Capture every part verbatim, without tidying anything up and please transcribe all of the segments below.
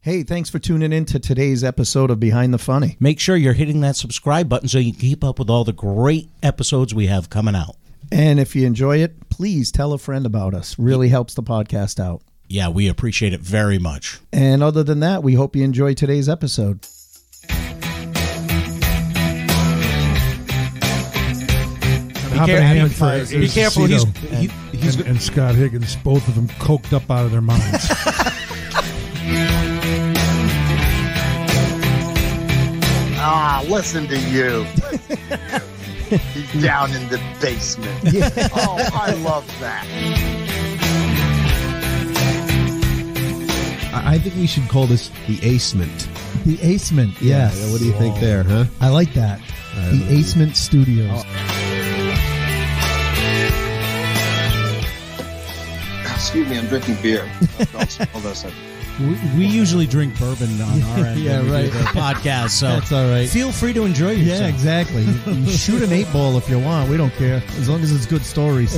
Hey, thanks for tuning in to today's episode of Behind the Funny. Make sure you're hitting that subscribe button so you can keep up with all the great episodes we have coming out. And if you enjoy it, please tell a friend about us. Really helps the podcast out. Yeah, we appreciate it very much. And other than that, we hope you enjoy today's episode. Be, care- for, be careful. He's, he, he's and, and Scott Higgins, both of them coked up out of their minds. Ah, listen to you. He's down in the basement. Yeah. Oh, I love that. I think we should call this the Acement. The Acement, yes. Yeah, what do you think there, huh? I like that. I the Acement Studios. Oh. Excuse me, I'm drinking beer. Hold on a second. We, we usually drink bourbon on our end. Yeah, right. the podcast, so That's all right. feel free to enjoy yourself. Yeah, exactly. You, you shoot an eight ball if you want. We don't care. As long as it's good stories.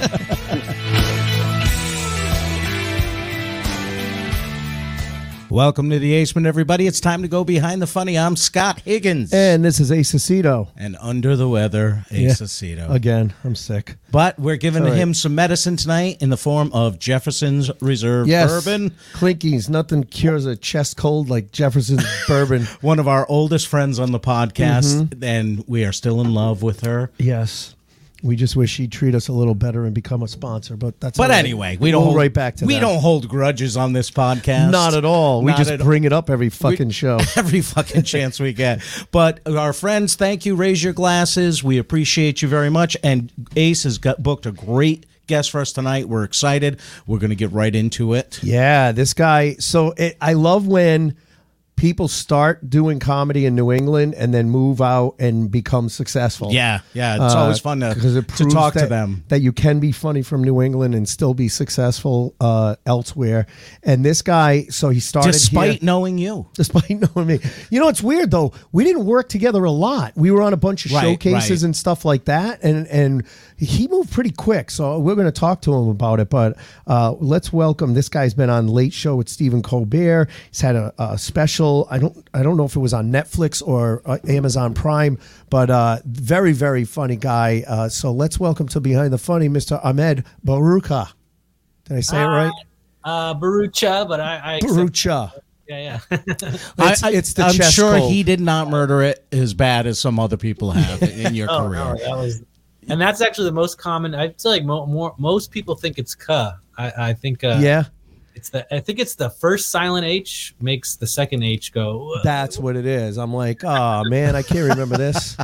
Welcome to the Acement, everybody. It's time to go behind the funny. I'm Scott Higgins. And this is Ace Aceto. And under the weather, Ace Yeah. Aceto. Again, I'm sick. But we're giving All right. him some medicine tonight in the form of Jefferson's Reserve Yes. Bourbon. Clinkies. Nothing cures a chest cold like Jefferson's bourbon. One of our oldest friends on the podcast, Mm-hmm. and we are still in love with her. Yes. We just wish she'd treat us a little better and become a sponsor, but that's But all right. anyway, we don't We'll hold, right back to we that. don't hold grudges on this podcast. Not at all. We Not just at- bring it up every fucking show. Every fucking chance we get. But our friends, thank you. Raise your glasses. We appreciate you very much. And Ace has got booked a great guest for us tonight. We're excited. We're going to get right into it. Yeah, this guy. So it, I love when people start doing comedy in New England and then move out and become successful. Yeah, yeah. It's Uh, always fun to, because it to proves talk that, to them. that you can be funny from New England and still be successful uh, elsewhere. And this guy, so he started Despite here, knowing you. despite knowing me. You know, it's weird though. We didn't work together a lot. We were on a bunch of Right, showcases right. and stuff like that, and and he moved pretty quick. So we're going to talk to him about it. But uh, let's welcome this guy's been on Late Show with Stephen Colbert. He's had a, a special. I don't I don't know if it was on Netflix or uh, Amazon Prime, but uh, very very funny guy. Uh, so let's welcome to Behind the Funny, Mister Ahmed Barucha. Did I say it right? Uh, Barucha, but I, I accept- Barucha. Yeah, yeah. It's, I, I, it's the I'm chest sure cold. he did not murder it as bad as some other people have in your oh, career. no, that was, and that's actually the most common. I feel like mo- more most people think it's "ka." I, I think. Uh, Yeah. It's the. I think it's the first silent H makes the second H go. "Ugh." That's what it is. I'm like, oh man, I can't remember this.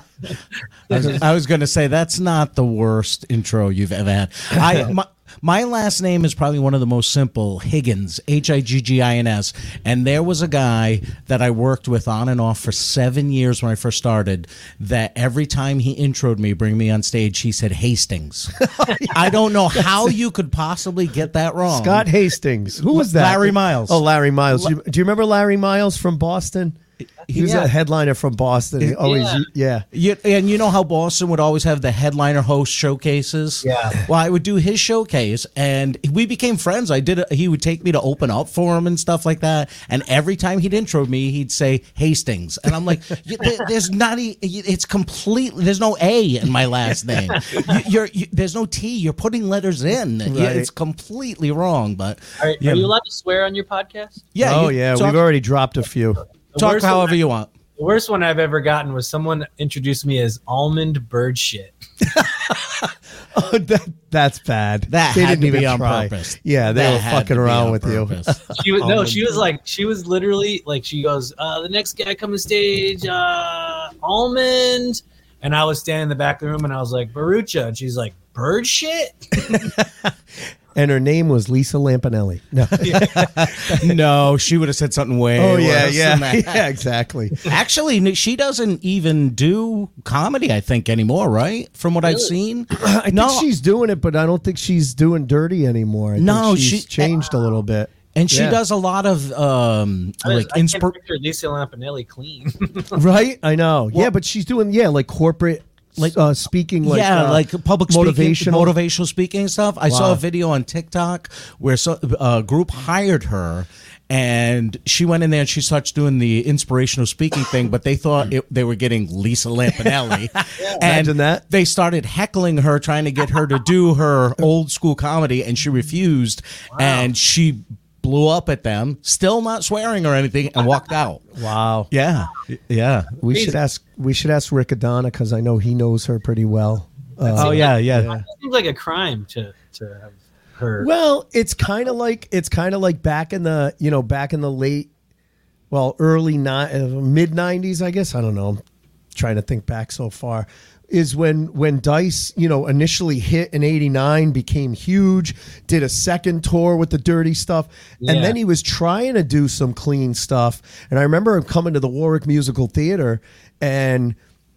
I was, I was going to say that's not the worst intro you've ever had. I my, my last name is probably one of the most simple, Higgins, H I G G I N S. And there was a guy that I worked with on and off for seven years when I first started. That every time he introed me, bring me on stage, he said Hastings. I don't know how you could possibly get that wrong. Scott Hastings. Who was that? Larry Miles. Oh, Larry Miles. Do you, do you remember Larry Miles from Boston? He was Yeah. a headliner from Boston. He always, Yeah. yeah. You, and you know how Boston would always have the headliner host showcases? Yeah. Well, I would do his showcase, and we became friends. I did. A, he would take me to open up for him and stuff like that. And every time he'd intro me, he'd say Hastings, and I'm like, "You- there- "There's not. E- It's completely. There's no A in my last name. You, you're. You, there's no T. You're putting letters in. Yeah, Right. it's completely wrong." But Are, yeah, are you allowed to swear on your podcast? yeah. oh, you yeah. Talk, We've already dropped a few. The talk worst however one, you want. The worst one I've ever gotten was someone introduced me as almond bird shit. Oh, that, that's bad. That They had didn't to even be on try. purpose. Yeah, they That were had fucking to be around on with you. purpose. She was no, Almond she was like, she was literally like, she goes, uh, the next guy coming stage, uh, almond, and I was standing in the back of the room, and I was like, Barucha, and she's like, bird shit. And her name was Lisa Lampanelli. No. No, she would have said something way. Oh, yeah, worse yeah. than that. Yeah, exactly. Actually, she doesn't even do comedy, I think, anymore, right? From what I've Really? seen. I No. think she's doing it, but I don't think she's doing dirty anymore. I No, think she's she- changed a little bit. And she Yeah. does a lot of um, I, like I can't inspir- picture Lisa Lampanelli clean. Right? I know. yeah, but she's doing, yeah, like corporate like uh, speaking, like yeah, uh, like public speaking, motivational. motivational speaking and stuff. I saw Wow. a video on TikTok where so, a group hired her, and she went in there and she starts doing the inspirational speaking thing, but they thought it, they were getting Lisa Lampanelli. And Imagine that. they started heckling her, trying to get her to do her old school comedy, and she refused. Wow. And she blew up at them, still not swearing or anything, and walked out. Wow. Yeah, yeah. We should ask. We should ask Rick Adana because I know he knows her pretty well. Uh, Oh yeah, yeah. It seems like a crime to to have her. Well, it's kind of like it's kind of like back in the you know back in the late, well, early ni- uh, mid nineties, I guess. I don't know. I'm trying to think back so far. Is when when Dice, you know, initially hit in eighty-nine, became huge, did a second tour with the Dirty Stuff, Yeah. and then he was trying to do some clean stuff. And I remember him coming to the Warwick Musical Theater, and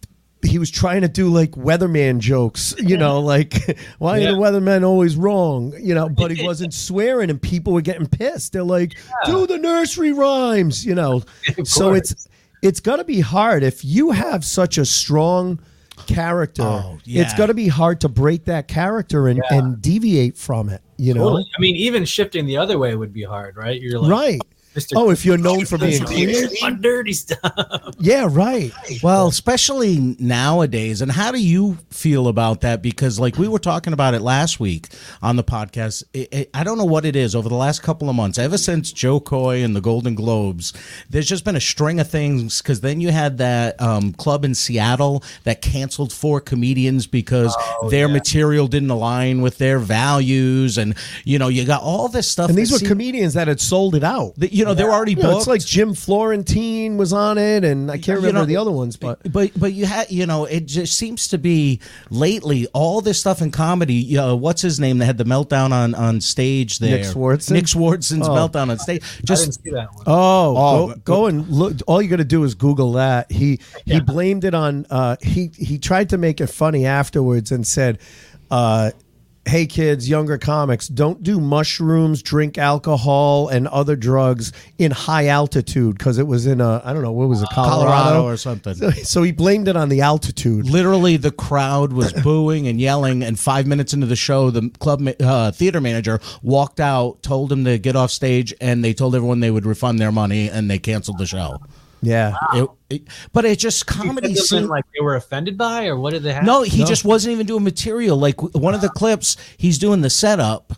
he was trying to do like weatherman jokes, you know, like why Yeah. are the weathermen always wrong, you know? But he wasn't swearing, and people were getting pissed. They're like, do the nursery rhymes, you know. Of So course. it's it's gonna be hard if you have such a strong character. Oh, yeah. It's gonna be hard to break that character and, Yeah. and deviate from it, you know. Totally. I mean, even shifting the other way would be hard, right? You're like, Right. Mister Oh, if you're known for being clean. my dirty stuff. Yeah, right. Well, especially nowadays. And how do you feel about that? Because, like, we were talking about it last week on the podcast. It, it, I don't know what it is over the last couple of months, ever since Joe Coy and the Golden Globes, there's just been a string of things. Because then you had that um, club in Seattle that canceled four comedians because Oh, their yeah. material didn't align with their values. And, you know, you got all this stuff. And these that were seem- comedians that had sold it out. that, you know, they were already You know, booked. it's like Jim Florentine was on it, and I can't You remember know, the other ones, but but but you had you know it just seems to be lately all this stuff in comedy. You know, what's his name that had the meltdown on on stage there? Nick Swardson? Nick Swardson's Oh. meltdown on stage. I didn't Just see that one. oh, Oh, go, go and look. All you got to do is Google that. He he blamed it on. Uh, he he tried to make it funny afterwards and said, uh, "Hey kids, younger comics, don't do mushrooms, drink alcohol, and other drugs in high altitude because it was in a I don't know what was it Colorado, Colorado or something. So, so he blamed it on the altitude. literally the crowd was booing and yelling. And five minutes into the show, the club ma- uh, theater manager walked out, told him to get off stage, and they told everyone they would refund their money, and they canceled the show. Yeah. It, it, but it just comedy Something seemed like they were offended by, or what did they have? No, he just wasn't even doing material. Like w- one of the clips, he's doing the setup,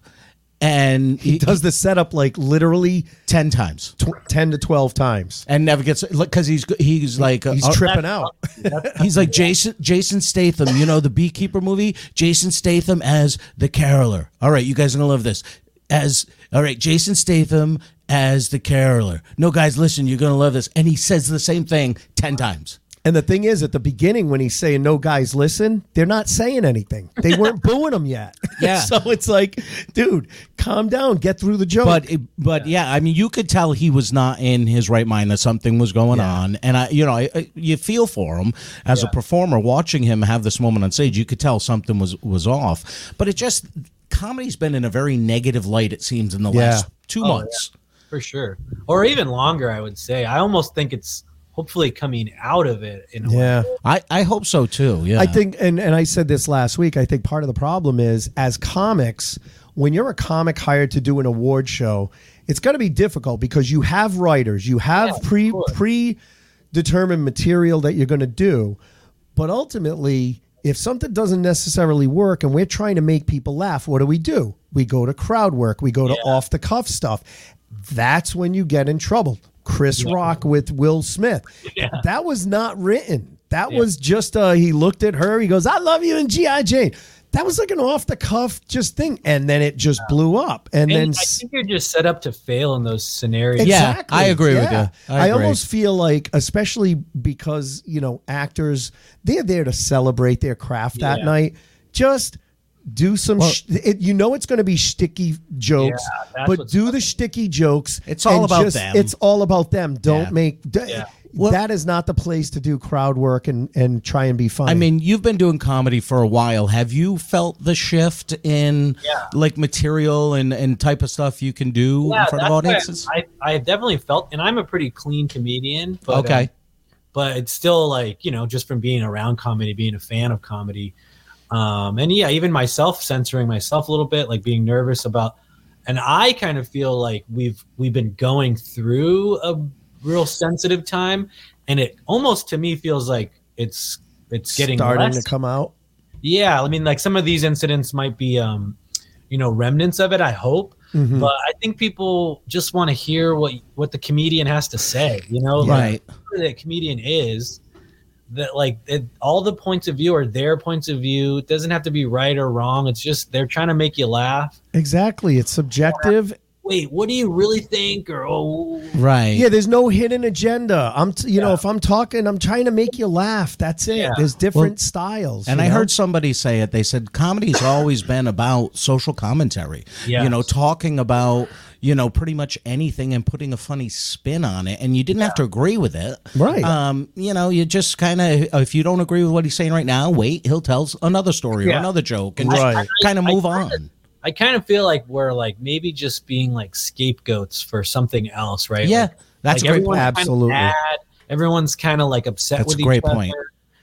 and He does the setup like literally ten times tw- ten to twelve times. and never gets because he's he's like uh, He's uh, tripping out. he's like Jason Jason Statham. You know the Beekeeper movie. Jason Statham as the caroler. All right, you guys are gonna love this. As all right, Jason Statham as the caroler. No, guys, listen, you're gonna love this. And he says the same thing ten times. And the thing is, at the beginning, when he's saying "no, guys, listen," they're not saying anything. They weren't booing him yet. Yeah. So it's like, dude, calm down, get through the joke. But it, but yeah. I mean, you could tell he was not in his right mind, that something was going Yeah. on, and I, you know, I, I, you feel for him as a performer watching him have this moment on stage. You could tell something was was off. But it just comedy's been in a very negative light. It seems in the Yeah. last two Oh, months. for sure, or even longer. I would say. I almost think it's hopefully coming out of it in a yeah. way. I, I hope so too. Yeah, I think, and, and I said this last week, I think part of the problem is as comics, when you're a comic hired to do an award show, it's going to be difficult because you have writers, you have Yeah, pre of course. predetermined material that you're going to do. But ultimately, if something doesn't necessarily work and we're trying to make people laugh, what do we do? We go to crowd work, we go to Yeah. off the cuff stuff. That's when you get in trouble. Chris Rock with Will Smith. That was not written. That was just uh he looked at her, he goes, "I love you" in G I. Jane. That was like an off the cuff just thing, and then it just blew up. And, And then I think you're just set up to fail in those scenarios. Yeah, exactly. I agree with Yeah. you. I I, agree. almost feel like, especially because you know actors, they're there to celebrate their craft that Yeah. night. Just do some. sh- it, you know it's going to be shticky jokes, Yeah, that's but what's do the shticky jokes. It's all and about just- them. It's all about them. Don't Yeah. make. d- Yeah. Well- that is not the place to do crowd work and and try and be funny. I mean, you've been doing comedy for a while. Have you felt the shift in Yeah. like material and, and type of stuff you can do Yeah, in front of that's why audiences? I, I have definitely felt, and I'm a pretty clean comedian. But, Okay. uh, but it's still like, you know, just from being around comedy, being a fan of comedy. Um, and yeah, even myself censoring myself a little bit, like being nervous about, and I kind of feel like we've we've been going through a real sensitive time, and it almost to me feels like it's it's getting starting less. to come out. Yeah, I mean, like some of these incidents might be, um, you know, remnants of it. I hope, Mhm. but I think people just want to hear what what the comedian has to say. You know, Right. like, whoever the comedian is. That like it, all the points of view are their points of view. It doesn't have to be right or wrong. It's just they're trying to make you laugh. Exactly. It's subjective. Wait, what do you really think? Or oh, Right. Yeah, there's no hidden agenda. I'm, t- you know, Yeah. if I'm talking, I'm trying to make you laugh. That's it. Yeah. There's different styles. And you I know? heard somebody say it. They said comedy's always been about social commentary. Yes. You know, talking about, you know, pretty much anything and putting a funny spin on it. And you didn't have to agree with it. Right. Um, you know, you just kind of, if you don't agree with what he's saying right now, wait, he'll tell another story or Yeah. another joke and Right. kind of I- move I- on. I kind of feel like we're like maybe just being like scapegoats for something else, right? Yeah, Like, that's like a great everyone's point. kinda Absolutely. mad, everyone's kind of like upset That's with a great each other. point.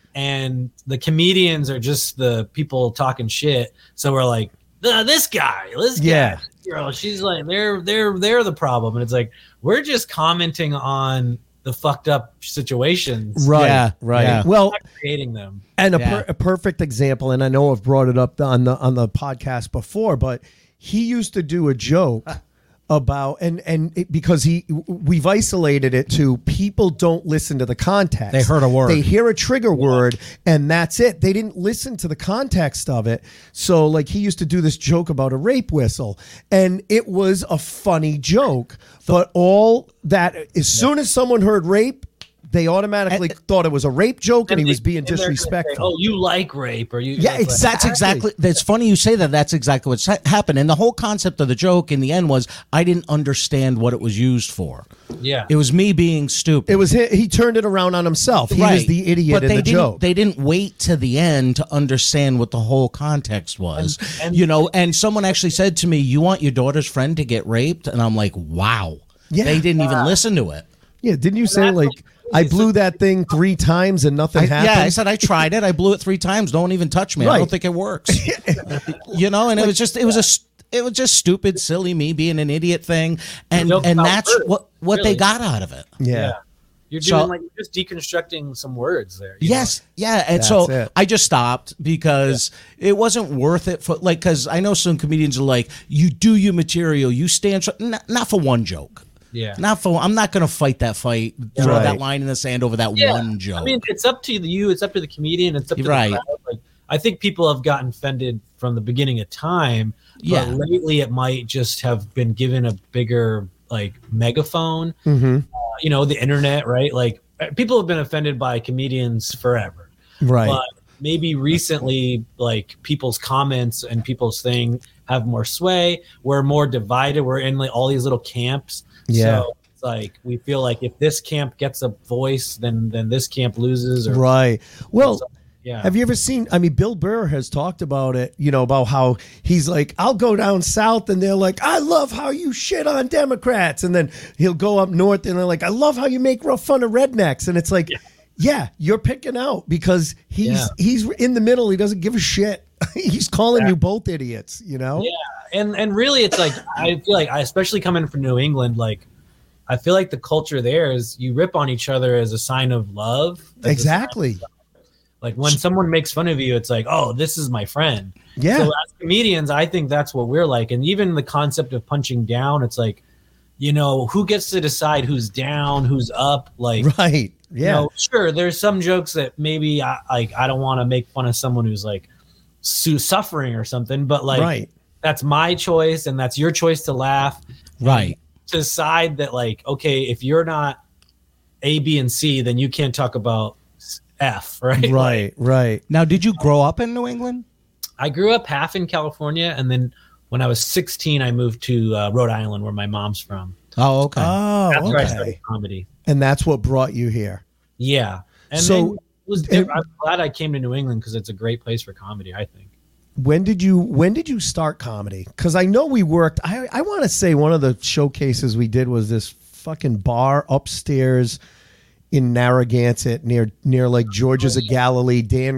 And the comedians are just the people talking shit. So we're like, "Uh, this guy, this guy, Yeah. girl, she's like, they're they're they're the problem. And it's like we're just commenting on the fucked up situations, Right. Yeah, Right. yeah. Well, not creating them. and a, Yeah. per- a perfect example, and I know I've brought it up on the on the podcast before, but he used to do a joke about and and it, because he we've isolated it to people don't listen to the context. They heard a word. They hear a trigger word, and that's it. They didn't listen to the context of it. So, like, he used to do this joke about a rape whistle, and it was a funny joke. But all that, as soon as someone heard rape, they automatically thought it was a rape joke, and, he they- was being and they're gonna say, disrespectful. oh, you like rape, or you? Yeah, like, exactly. That's exactly. That's funny you say that. That's exactly what's ha- happened. And the whole concept of the joke in the end was I didn't understand what it was used for. Yeah, It was me being stupid. It was he, he turned it around on himself. He was Right. the idiot but in they the didn't, joke. They didn't wait to the end to understand what the whole context was. And- and- you know, and someone actually said to me, "You want your daughter's friend to get raped?" And I'm like, "Wow." Yeah. They didn't even listen to it. Yeah, didn't you say that's like what- I blew that thing three times and nothing I, happened? yeah, I said I tried it. I blew it three times. No one even touched me. I Right. don't think it works. you know, and it was just it was a st- it was just stupid, silly me being an idiot thing, and Joke and about that's words, what what really. they got out of it. yeah. yeah. You're So- doing like you're just deconstructing some words there. you know? Yes, yeah, and That's so it. I just stopped because it wasn't worth it for like because I know some comedians are like, you do your material, you stand tr- not, not for one joke, Yeah. not for I'm not gonna fight that fight, throw Right. that line in the sand over that Yeah. one joke. I mean, it's up to you. It's up to the comedian. It's up to Right. the crowd. Like, I think people have gotten offended from the beginning of time. But Yeah. lately, it might just have been given a bigger like megaphone. Mm-hmm. Uh, you know, the internet, right? Like people have been offended by comedians forever. Right. But maybe recently, like people's comments and people's thing have more sway. We're more divided. We're in like all these little camps. Yeah. So it's like we feel like if this camp gets a voice, then then this camp loses. Or Right. Well, yeah. have you ever seen? I mean, Bill Burr has talked about it, you know, about how he's like, I'll go down south and they're like, I love how you shit on Democrats. And then he'll go up north and they're like, I love how you make rough fun of rednecks. And it's like, yeah, yeah you're picking out because he's Yeah. he's in the middle. He doesn't give a shit. He's calling you both idiots, you know? Yeah, and and really, it's like I feel like I, especially coming from New England, like I feel like the culture there is you rip on each other as a sign of love. as a sign Exactly. of- like when someone makes fun of you, it's like, oh, this is my friend. Yeah. So as comedians, I think that's what we're like, and even the concept of punching down, it's like, you know, who gets to decide who's down, who's up, like. Right. You Yeah. know, sure. There's some jokes that maybe I like. I don't want to make fun of someone who's like su- suffering or something, but like Right. that's my choice and that's your choice to laugh. right. To decide that like, okay, if you're not A, B, and C, then you can't talk about F, right? Right. Right. Now, did you grow up in New England? I grew up half in California, and then when I was sixteen, I moved to uh, Rhode Island, where my mom's from. Oh, okay. Oh, That's where I okay. started comedy. And that's what brought you here. Yeah, and So- then it was diff- I'm glad I came to New England because it's a great place for comedy, I think. When did you when did you start comedy? Because I know we worked. I I want to say one of the showcases we did was this fucking bar upstairs in Narragansett near near like George's of Galilee. Dan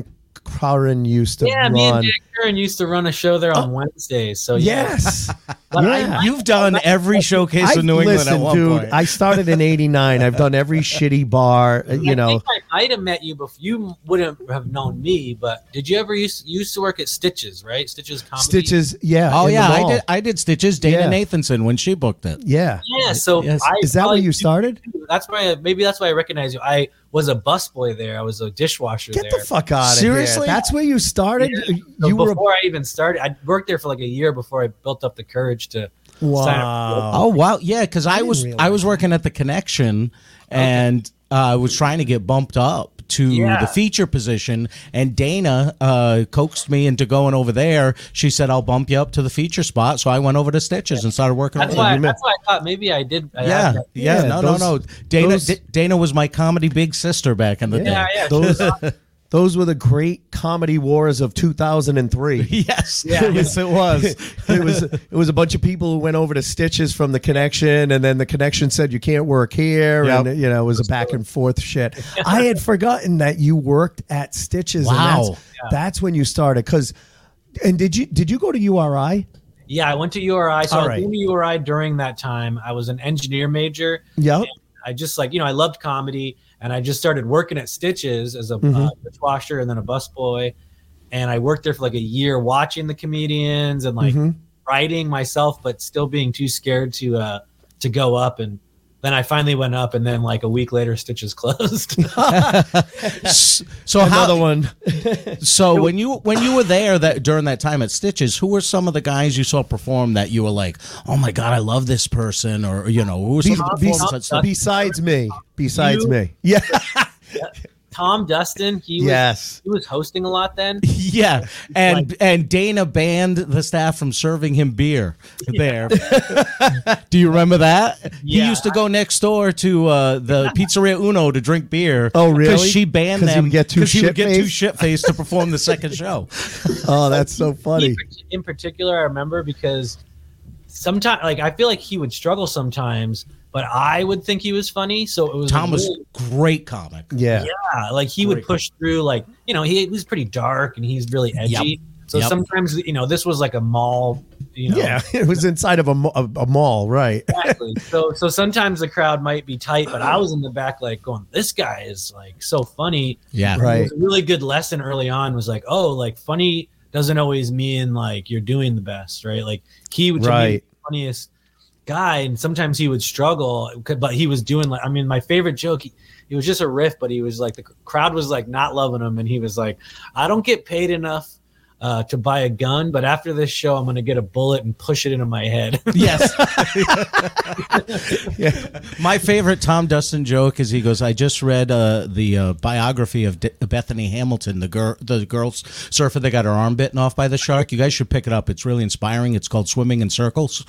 Curran used to Yeah, run. me and Dan Curran used to run a show there on Wednesdays. So yeah. Yes. But yeah. I- You've done every showcase I, in New England listen, at one dude, point. I started in eighty-nine. I've done every shitty bar, you I know. think I might have met you before. You wouldn't have known me, but did you ever used used to work at Stitches, right? Stitches Comedy. Stitches, yeah. oh in the yeah, I mall. did. I did Stitches. Dana Yeah. Nathanson when she booked it. Yeah. Yeah, so Yes. I Is that where probably you do- started? That's why I, maybe that's why I recognize you. I was a busboy there. I was a dishwasher Get there. the fuck out of Seriously? here. That's where you started? Yeah. So You were a before I even started, I worked there for like a year before I built up the courage to sign up. Wow. Oh wow, yeah, because I, didn't was realize I was working at the Connection, and uh, I was trying to get bumped up to Yeah. the feature position, and Dana uh, coaxed me into going over there. She said, "I'll bump you up to the feature spot," so I went over to Stitches and started working. That's over why. there. That's why I thought maybe I did. I Yeah, had that. yeah, Yeah, no, those- no, no. Dana, those- D- Dana was my comedy big sister back in the Yeah, day. yeah. Those, those were the great comedy wars of two thousand three. Yes, Yeah. yes, it was. it was it was a bunch of people who went over to Stitches from the Connection, and then the Connection said you can't work here, Yep. and you know it was a back and forth shit. I had forgotten that you worked at Stitches. and Wow. that's, that's when you started. Because, and did you did you go to U R I? Yeah, I went to U R I. So All I right. was in U R I during that time. I was an engineer major. Yep. I just like, you know, I loved comedy, and I just started working at Stitches as a Mhm. uh, dishwasher and then a busboy. And I worked there for like a year watching the comedians and like Mhm. writing myself, but still being too scared to uh, to go up. And then I finally went up, and then like a week later, Stitches closed. So Another how? one. So when you when you were there that during that time at Stitches, who were some of the guys you saw perform that you were like, oh my god, I love this person, or you know, who were some Be- of the be- performances that- besides me, besides You- me, yeah, Tom Dustin, he was, yes. he was hosting a lot then. Yeah, and and Dana banned the staff from serving him beer there. Do you remember that? He Yeah. used to go next door to uh, the Pizzeria Uno to drink beer. Oh, really? Because she banned 'Cause he them would get too 'cause he would get too shit-faced? shit faced to perform the second show. Oh, that's so funny. He, in particular, I remember because sometimes, like, I feel like he would struggle sometimes, but I would think he was funny. So it was Tom was really- great comic. Yeah. yeah, like he would Great push through, like, you know, he, he was pretty dark and he's really edgy. Yep. So Yep. sometimes, you know, this was like a mall, you know. Yeah, it was inside of a, mo- a, a mall, right? Exactly. So so sometimes the crowd might be tight, but I was in the back like going, this guy is like so funny. Yeah. It Right. was a really good lesson early on was like, oh, like funny doesn't always mean like you're doing the best, right? Like he would to me, Right. the funniest guy, and sometimes he would struggle, but he was doing like, I mean, my favorite joke, he, he was just a riff, but he was like, the crowd was like not loving him, and he was like, I don't get paid enough uh, to buy a gun, but after this show, I'm going to get a bullet and push it into my head. Yes. My favorite Tom Dustin joke is he goes, I just read uh, the uh, biography of D- Bethany Hamilton, the girl, the girl surfer that got her arm bitten off by the shark. You guys should pick it up. It's really inspiring. It's called Swimming in Circles.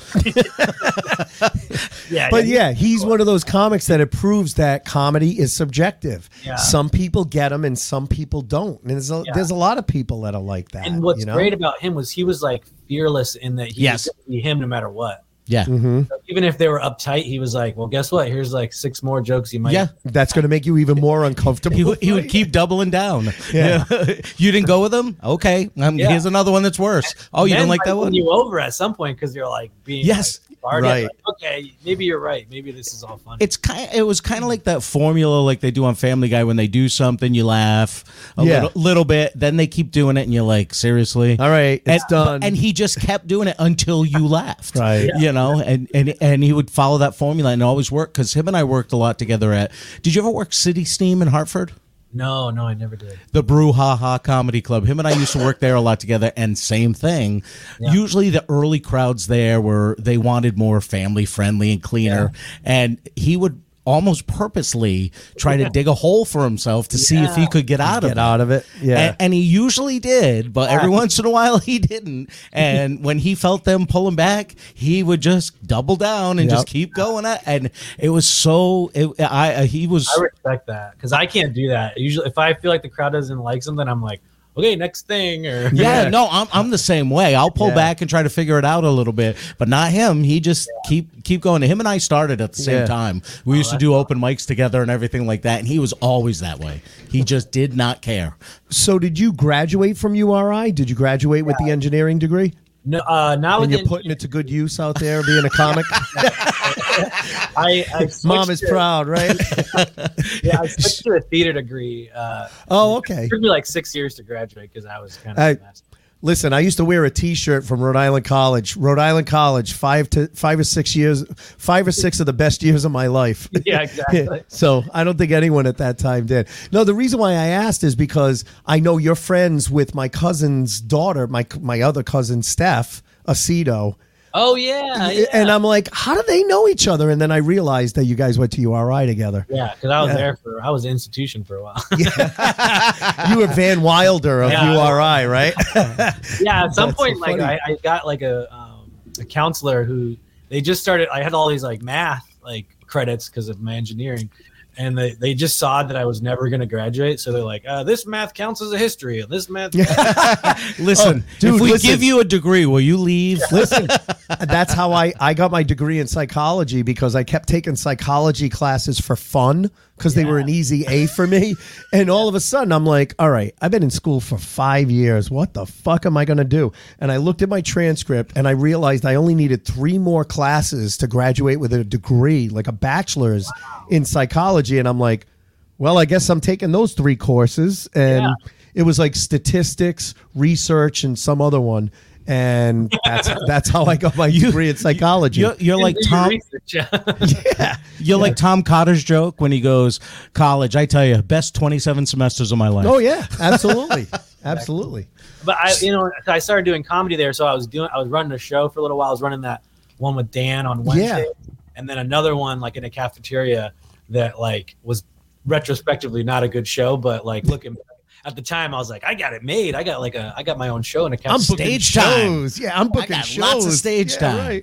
yeah, But yeah, he's one of those comics that it proves that comedy is subjective. Yeah. Some people get them and some people don't. And there's a, Yeah. there's a lot of people that are like that. And what's you know? great about him was he was like fearless in that he Yes. was gonna be him no matter what. Yeah. Mhm. So even if they were uptight, he was like, well, guess what? Here's like six more jokes you might. Yeah. That's going to make you even more uncomfortable. He, would- he would keep doubling down. Yeah. You didn't go with him? Okay. Um, Yeah. Here's another one that's worse. Oh, you Men didn't like might that win one? you over at some point because you're like being Yes. like, guarded, Right. like, okay, maybe you're right. Maybe this is all funny. It's kind. It was kind of like that formula, like they do on Family Guy. When they do something, you laugh a Yeah. little, little bit, then they keep doing it, and you're like, seriously. All right, it's and, done. And he just kept doing it until you laughed. Right. You know, and, and and he would follow that formula and it always worked because him and I worked a lot together at. Did you ever work City Steam in Hartford? no, no, I never did. The Brew Ha Ha Comedy Club. Him and I used to work there a lot together, and same thing. Yeah. Usually, the early crowds there were they wanted more family friendly and cleaner, and he would almost purposely try to dig a hole for himself to see if he could get out of Get it. out of it. Yeah. And, and he usually did, but every once in a while he didn't. And when he felt them pulling back, he would just double down and Yep. just keep going. At, and it was so. It, I he was. I respect that because I can't do that. Usually, if I feel like the crowd doesn't like something, I'm like, okay, next thing. Or Yeah, no, I'm I'm the same way. I'll pull Yeah. back and try to figure it out a little bit, but not him. He just keep keep going. Him and I started at the same Yeah. time. We used to do open mics together and everything like that, and he was always that way. He just did not care. So did you graduate from U R I? Did you graduate with the engineering degree? no, uh, not And with you're putting it to good use out there, being a comic. I, I Mom switched is to- proud, right? Yeah, I switched to a theater degree. Uh, Oh, okay. It took me like six years to graduate because I was kind of I- a mess. Listen, I used to wear a T-shirt from Rhode Island College. Rhode Island College, five to five or six years, five or six of the best years of my life. Yeah, exactly. So I don't think anyone at that time did. No, the reason why I asked is because I know you're friends with my cousin's daughter, my my other cousin Steph Aceto. Oh yeah, yeah. And I'm like, how do they know each other? And then I realized that you guys went to U R I together. yeah, because I was Yeah. there for I was an institution for a while. You were Van Wilder of Yeah. U R I, right? Yeah, at some That's point, so like funny. I, I got like a um, a counselor who they just started. I had all these like math like credits because of my engineering, and they, they just saw that I was never going to graduate. So they're like, uh, this math counts as a history. This math. Listen, Oh, dude, if we listen. give you a degree, will you leave? Listen, that's how I, I got my degree in psychology because I kept taking psychology classes for fun because they were an easy A for me. And all of a sudden, I'm like, all right, I've been in school for five years. What the fuck am I going to do? And I looked at my transcript and I realized I only needed three more classes to graduate with a degree, like a bachelor's in psychology. And I'm like, well, I guess I'm taking those three courses. And Yeah. it was like statistics, research, and some other one. And that's that's how I got my degree in psychology. You're, you're like Do your Tom. research. yeah. You're like Tom Cotter's joke when he goes, "College, I tell you, best twenty-seven semesters of my life." Oh yeah, absolutely, absolutely. But I, you know, I started doing comedy there, so I was doing, I was running a show for a little while. I was running that one with Dan on Wednesday, and then another one like in a cafeteria that like was retrospectively not a good show, but like looking at the time, I was like, I got it made. I got like a, I got my own show in a I'm cafeteria. booking Stage time. shows. Yeah, I'm booking got shows. lots of stage Yeah, time.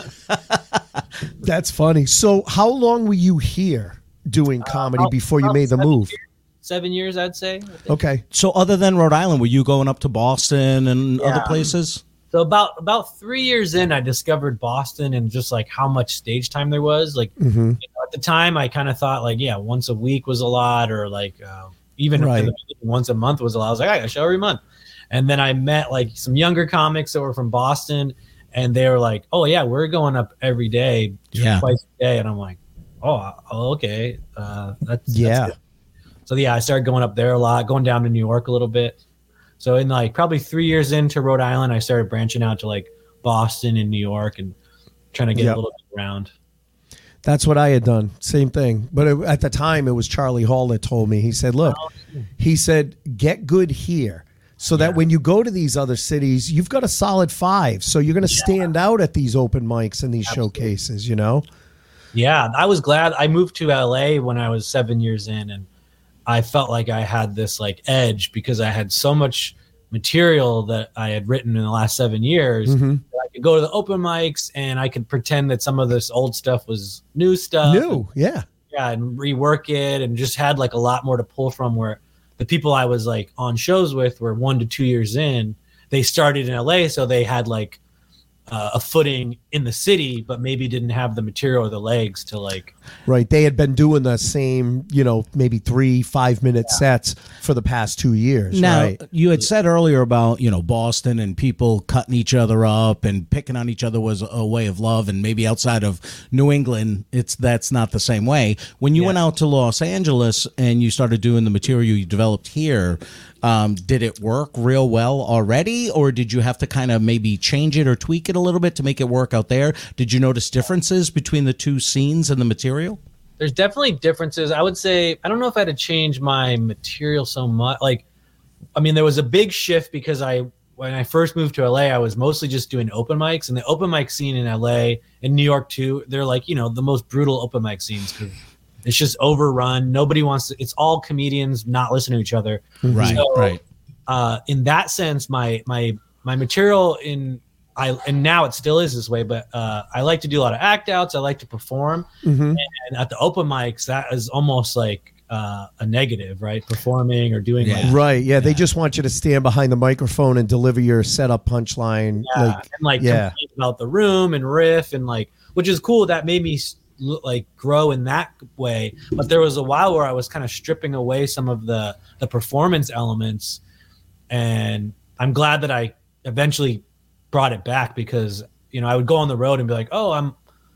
right. That's funny. So, how long were you here doing comedy about- before you about made the seven move? years. Seven years, I'd say. I think. Okay. So, other than Rhode Island, were you going up to Boston and other Yeah. places? So about about three years in, I discovered Boston and just like how much stage time there was. Like hmm you know, at the time, I kind of thought like, yeah, once a week was a lot, or like uh, even Right. up to the beginning, once a month was a lot. I was like, I got a show every month. And then I met like some younger comics that were from Boston, and they were like, oh yeah, we're going up every day, Yeah. twice a day. And I'm like, oh, oh, okay, uh, that's that's Yeah. good. So yeah, I started going up there a lot, going down to New York a little bit. So in like probably three years into Rhode Island, I started branching out to like Boston and New York and trying to get Yep. a little bit around. That's what I had done. Same thing. But it, at the time, it was Charlie Hall that told me. He said, look, he said, get good here so that when you go to these other cities, you've got a solid five. So you're going to stand out at these open mics and these showcases, you know? Yeah, I was glad I moved to L A when I was seven years in, and I felt like I had this like edge because I had so much material that I had written in the last seven years. Mhm. I could go to the open mics and I could pretend that some of this old stuff was new stuff. New. Yeah. Yeah, and rework it, and just had like a lot more to pull from. Where the people I was like on shows with were one to two years in. They started in L A, so they had like uh, a footing in the city, but maybe didn't have the material or the legs to like. Right. They had been doing the same, you know, maybe three, five minute sets for the past two years. Now, right. you had said earlier about, you know, Boston and people cutting each other up and picking on each other was a way of love, and maybe outside of New England, it's that's not the same way. When you Yeah. went out to Los Angeles and you started doing the material you developed here, um, did it work real well already, or did you have to kind of maybe change it or tweak it a little bit to make it work out there? Did you notice differences between the two scenes and the material? There's definitely differences. I would say I don't know if I had to change my material so much. Like, I mean, there was a big shift because I when I first moved to L A, I was mostly just doing open mics, and the open mic scene in L A and New York too. They're like you know the most brutal open mic scenes because it's just overrun. Nobody wants to. It's all comedians not listening to each other. Right, So, right. Uh, in that sense, my my my material in I and now it still is this way, but uh, I like to do a lot of act outs. I like to perform. Mhm. And at the open mics, that is almost like uh, a negative, right? Performing or doing Yeah. like Right. Yeah, They just want you to stand behind the microphone and deliver your setup punchline. yeah, Like, and like yeah. complain about the room and riff and like, which is cool. That made me s- l- like grow in that way. But there was a while where I was kind of stripping away some of the the performance elements, and I'm glad that I eventually brought it back, because you know I would go on the road and be like, oh, I'm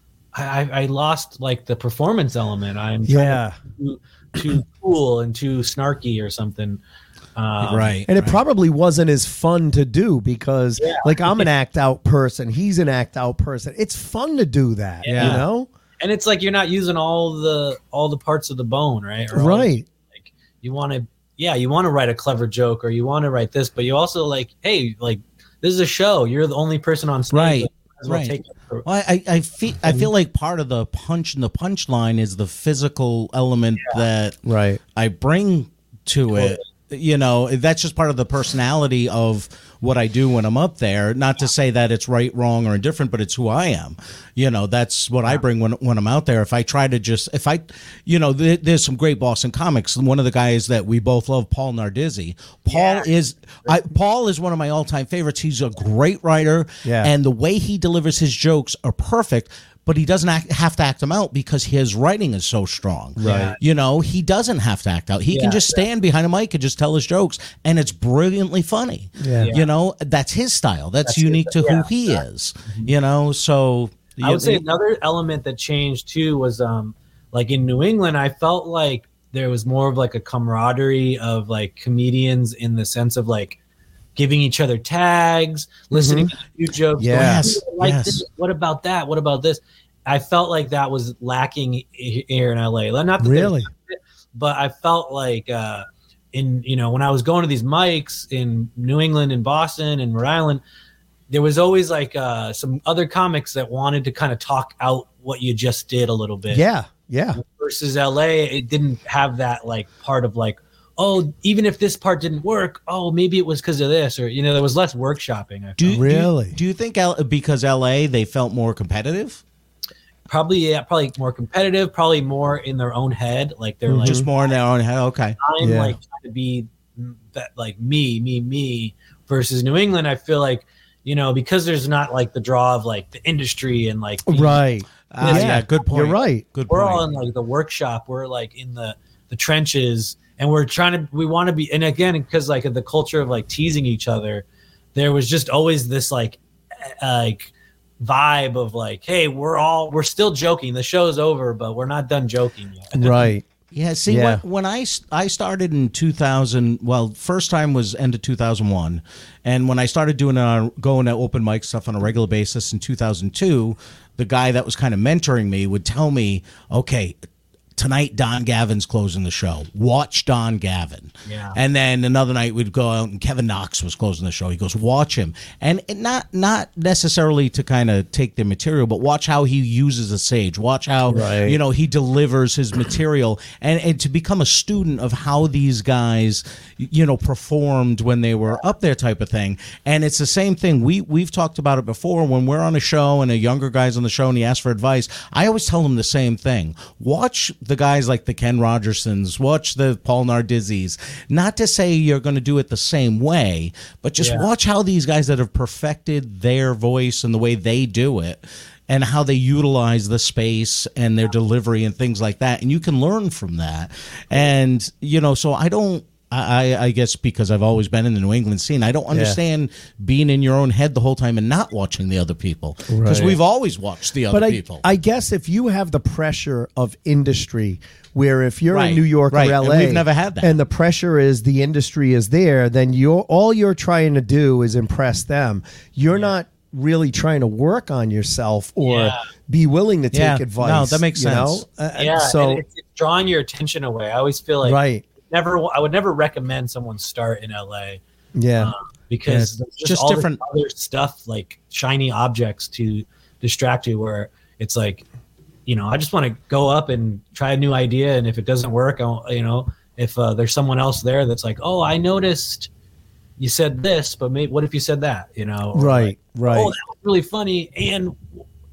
I, I lost like the performance element. I'm Yeah. too, too cool and too snarky or something. Um, right. And it right. probably wasn't as fun to do because, Yeah. like, I'm an act out person. He's an act out person. It's fun to do that, Yeah. you know? And it's like you're not using all the all the parts of the bone, right? Or all- Right. like you want to, yeah, you want to write a clever joke, or you want to write this, but you also like, hey, like this is a show. You're the only person on stage. Right, Like, might as well right. take it for- Well, I, I feel I feel like part of the punch and the punchline is the physical element that Right. I bring to it. You know, that's just part of the personality of what I do when I'm up there. Not to say that it's right, wrong, or indifferent, but it's who I am. You know, that's what I bring when when I'm out there. If I try to just, if I, you know, there, there's some great Boston comics. One of the guys that we both love, Paul Nardizzi. Paul is, I, Paul is one of my all time favorites. He's a great writer, Yeah. and the way he delivers his jokes are perfect. But he doesn't act, have to act them out because his writing is so strong. Right. You know, he doesn't have to act out. He Yeah, can just stand behind a mic and just tell his jokes, and it's brilliantly funny. Yeah. You know, that's his style. That's, That's unique his- to who yeah, he is. You know, so I would say another element that changed too was um like in New England, I felt like there was more of like a camaraderie of like comedians in the sense of like giving each other tags, listening to new jokes. going, Yes, "Hey, I like yes. this. What about that? What about this? I felt like that was lacking he- here in L A. Not that Really? there's- but I felt like uh, in you know when I was going to these mics in New England and Boston and Rhode Island, there was always like uh, some other comics that wanted to kind of talk out what you just did a little bit. Yeah. Yeah. Versus L A, it didn't have that like part of like, oh, even if this part didn't work, oh, maybe it was because of this, or you know, there was less workshopping. I felt. do, Really? Do, do you think L, because L A they felt more competitive? Probably, yeah, probably more competitive, probably more in their own head, like they're like, Just more in their own head? Okay. I'm Yeah. like trying to be that like me, me, me. Versus New England, I feel like you know because there's not like the draw of like the industry and like the- Right. Ah, yeah. Good point. You're right. Good we're point. all in like the workshop, we're like in the the trenches, and we're trying to we want to be, and again because like the culture of like teasing each other, there was just always this like uh, like vibe of like, hey, we're all we're still joking, the show's over but we're not done joking yet. Right. Yeah, see, Yeah. When, when I, s- I started in two thousand, well, first time was end of two thousand one. And when I started doing uh, going to open mic stuff on a regular basis in two thousand two, the guy that was kind of mentoring me would tell me, okay, tonight Don Gavin's closing the show. Watch Don Gavin. Yeah. And then another night we'd go out and Kevin Knox was closing the show. He goes, watch him. And it not not necessarily to kind of take their material, but watch how he uses a sage. Watch how, Right. you know, he delivers his material. And, and to become a student of how these guys, you know, performed when they were up there type of thing. And it's the same thing. We, we've talked about it before. When we're on a show and a younger guy's on the show and he asks for advice, I always tell him the same thing. Watch the guys like the Ken Rogersons, watch the Paul Nardizzis. Not to say you're going to do it the same way, but just Yeah. watch how these guys that have perfected their voice and the way they do it and how they utilize the space and their delivery and things like that. And you can learn from that. And, you know, so I don't, I, I guess because I've always been in the New England scene, I don't understand being in your own head the whole time and not watching the other people. Because Right. we've always watched the other But I, people. I guess if you have the pressure of industry, where if you're Right, in New York right, or and L A, we've never had that. and the pressure is the industry is there, then you're all you're trying to do is impress them. You're not really trying to work on yourself or Yeah. be willing to take Yeah, advice. no, that makes you know? sense. Uh, Yeah, So and it's, it's drawing your attention away. I always feel like right. never I would never recommend someone start in L A. Yeah. um, because Yeah, there's just, just all different- this other stuff like shiny objects to distract you, where it's like, you know, I just want to go up and try a new idea, and if it doesn't work, I'll, you know, if uh, there's someone else there that's like, oh, I noticed you said this, but maybe what if you said that, you know? Or Right. like, right. oh, that was really funny, and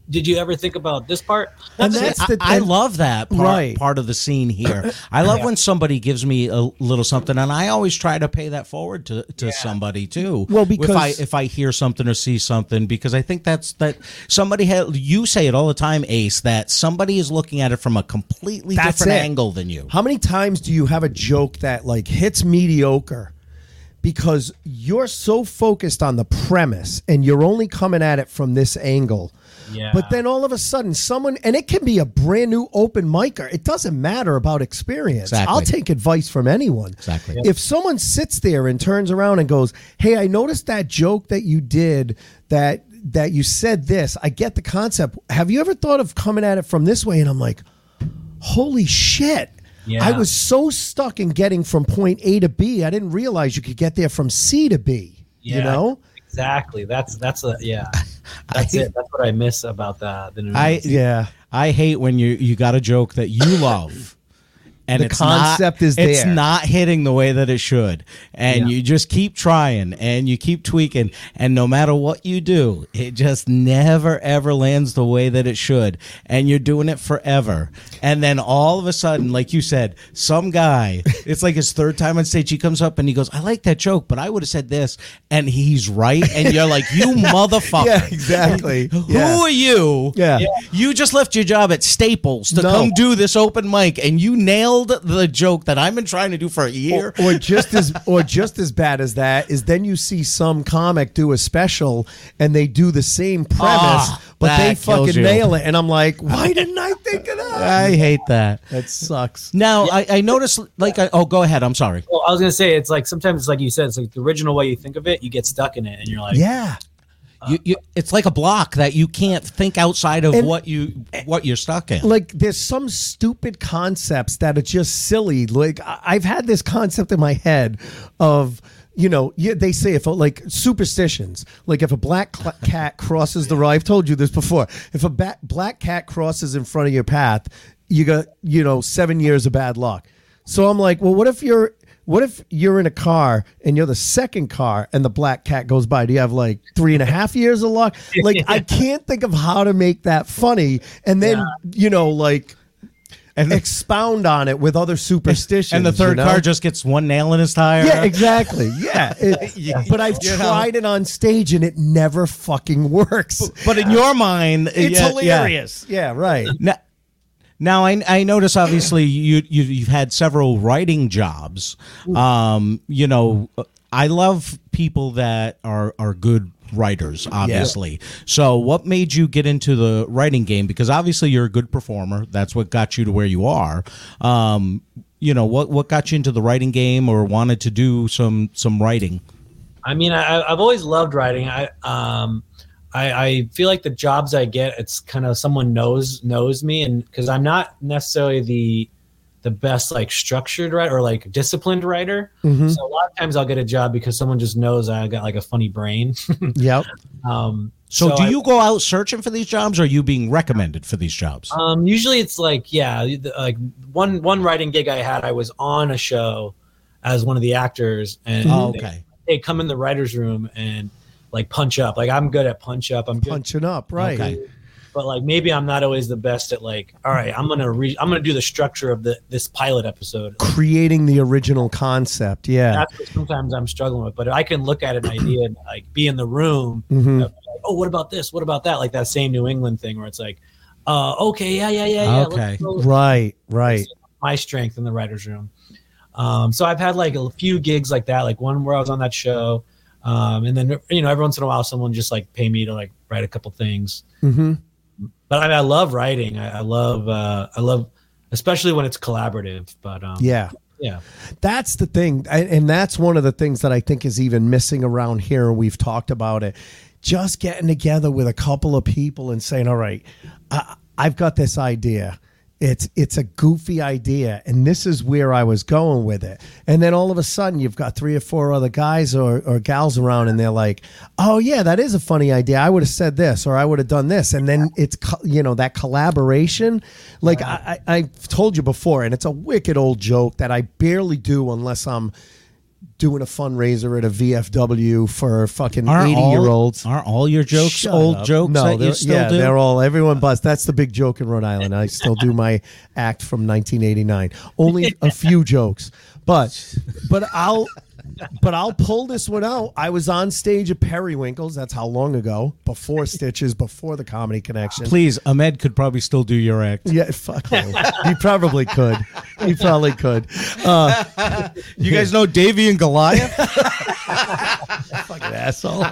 did you ever think about this part? And that's I, the I and- love that part, Right. part of the scene here. I love when somebody gives me a little something, and I always try to pay that forward to, to somebody too. Well, if because- I if I hear something or see something, because I think that's that somebody had you say it all the time, Ace, that somebody is looking at it from a completely That's different it. angle than you. How many times do you have a joke that like hits mediocre because you're so focused on the premise and you're only coming at it from this angle? Yeah. But then all of a sudden someone, and it can be a brand new open micer. It doesn't matter about experience. Exactly. I'll take advice from anyone. Exactly. If someone sits there and turns around and goes, "Hey, I noticed that joke that you did that that you said this. I get the concept. Have you ever thought of coming at it from this way?" And I'm like, "Holy shit." Yeah. I was so stuck in getting from point A to B, I didn't realize you could get there from C to B. Yeah, You know? exactly. That's that's a yeah. That's I- it. That's what I miss about the the new. I Yeah. I hate when you you got a joke that you love. And The it's concept not, is It's there. not hitting the way that it should, and Yeah. you just keep trying and you keep tweaking, and no matter what you do, it just never ever lands the way that it should, and you're doing it forever. And then all of a sudden, like you said, some guy, it's like his third time on stage, he comes up and he goes, "I like that joke, but I would have said this," and he's right, and you're like, "You motherfucker." Yeah, exactly. Who Yeah. are you? Yeah. Yeah. You just left your job at Staples to No. come do this open mic, and you nailed the joke that I've been trying to do for a year. Or, or just as or just as bad as that is then you see some comic do a special and they do the same premise, Ah, but they that kills fucking you. nail it. And I'm like, why didn't I think of that? I hate that. That sucks. Now, I, I noticed, like, I, oh, go ahead. I'm sorry. Well, I was gonna say it's like sometimes it's like you said, it's like the original way you think of it, you get stuck in it, and you're like, Yeah. You, you, it's like a block that you can't think outside of And- what you what you're stuck in. Like there's some stupid concepts that are just silly. Like I- I've had this concept in my head of, you know, yeah, they say if a, like superstitions, like if a black cl- cat crosses the road, I've told you this before. If a ba- black cat crosses in front of your path, you got, you know, seven years of bad luck. So I'm like, well, what if you're What if you're in a car and you're the second car and the black cat goes by? Do you have like three and a half years of luck? Like, I can't think of how to make that funny. And then, you know, like, and expound on it with other superstitions. And the third you know? car just gets one nail in his tire. Yeah, exactly. Yeah. It- but I've You know. tried it on stage and it never fucking works. But in your mind, It's yeah, hilarious. Yeah, right. Yeah. Now, now I, I notice obviously you, you you've had several writing jobs. Um, you know, I love people that are are good writers, obviously. So what made you get into the writing game? Because obviously you're a good performer. That's what got you to where you are. Um, you know, what what got you into the writing game or wanted to do some some writing? I mean, I, I've always loved writing. I um, I, I feel like the jobs I get, it's kind of someone knows knows me, and because I'm not necessarily the the best like structured writer or like disciplined writer. Mm-hmm. So a lot of times I'll get a job because someone just knows I got like a funny brain. Yep. um, So, do I- you go out searching for these jobs, or are you being recommended for these jobs? Um, usually it's like, yeah, the- like one one writing gig I had, I was on a show as one of the actors, and Oh, they- okay. they come in the writer's room and like punch up. Like I'm good at punch up. I'm good, Punching up, right. Okay. but like maybe I'm not always the best at like. All right, I'm gonna re- I'm gonna do the structure of the this pilot episode. Creating the original concept. Yeah. That's what sometimes I'm struggling with. But I can look at an idea and like be in the room. Mhm. Like, oh, what about this? What about that? Like that same New England thing where it's like, uh, okay, yeah, yeah, yeah, yeah. Okay. let's go. Right, right. My strength in the writer's room. Um, so I've had like a few gigs like that, like one where I was on that show. Um, and then, you know, every once in a while, someone just like pay me to like write a couple things. Mm-hmm. But I, I love writing. I, I love, uh, I love, especially when it's collaborative. But um, Yeah. yeah. That's the thing. I- And that's one of the things that I think is even missing around here. And we've talked about it. Just getting together with a couple of people and saying, all right, I, I've got this idea. It's it's a goofy idea, and this is where I was going with it. And then all of a sudden, you've got three or four other guys or, or gals around, and they're like, "Oh yeah, that is a funny idea. I would have said this, or I would have done this." And then it's co- you know that collaboration. Like I, I I've told you before, and it's a wicked old joke that I barely do unless I'm doing a fundraiser at a V F W for fucking Aren't eighty year olds. Aren't all your jokes Shut old up. jokes No, that they're- you still yeah, do? they're all everyone busts. That's the big joke in Rhode Island. I still do my act from nineteen eighty-nine. Only a few jokes, but but I'll but I'll pull this one out. I was on stage at Periwinkle's. That's how long ago? Before Stitches, before the Comedy Connection. Please, Ahmed could probably still do your act. Yeah, fuck you. He probably could. He probably could. Uh, You guys know Davy and Goliath? fucking asshole.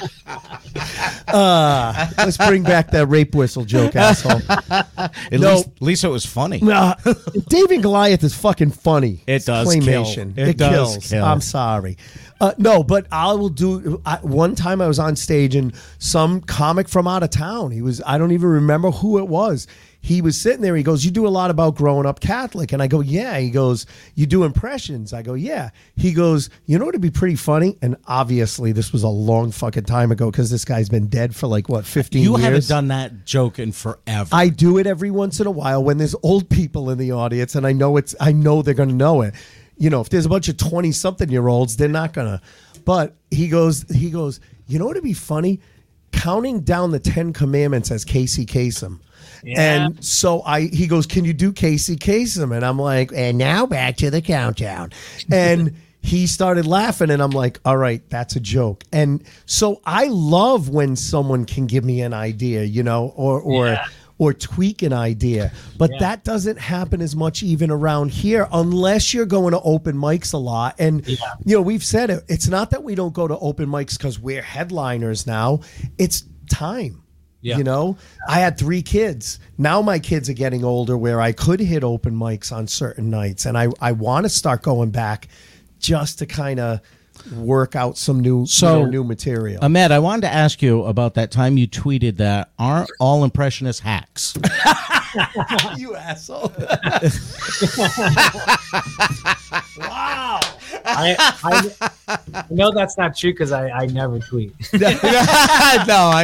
Uh, let's bring back that rape whistle joke, asshole. At No. least, at least it was funny. Uh, Dave and Goliath is fucking funny. It does Claymation. kill. It It, does kills. kill. I'm sorry. Uh, no, but I will do. I, one time I was on stage and some comic from out of town. He was. I don't even remember who it was. He was sitting there. He goes, "You do a lot about growing up Catholic," and I go, "Yeah." He goes, "You do impressions?" I go, "Yeah." He goes, "You know what'd be pretty funny?" And obviously, this was a long fucking time ago because this guy's been dead for like what fifteen You years. haven't done that joke in forever. I do it every once in a while when there's old people in the audience, and I know it's. I know they're going to know it. You know, if there's a bunch of twenty-something-year-olds, they're not gonna. But he goes. He goes. You know what'd be funny? Counting down the Ten Commandments as Casey Kasem. Yeah. And so I, he goes, "Can you do Casey Kasem?" And I'm like, "And now back to the countdown." And he started laughing, and I'm like, "All right, that's a joke." And so I love when someone can give me an idea, you know, or or Yeah. or tweak an idea. But Yeah. that doesn't happen as much even around here unless you're going to open mics a lot. And Yeah. you know, we've said it. It's not that we don't go to open mics because we're headliners now. It's time. Yeah. You know, I had three kids. Now my kids are getting older where I could hit open mics on certain nights. And I, I want to start going back just to kind of work out some new, So, you know, new material. Ahmed, I wanted to ask you about that time you tweeted that aren't all impressionists hacks? You asshole. Wow. I, I, I know that's not true because I, I never tweet. no, I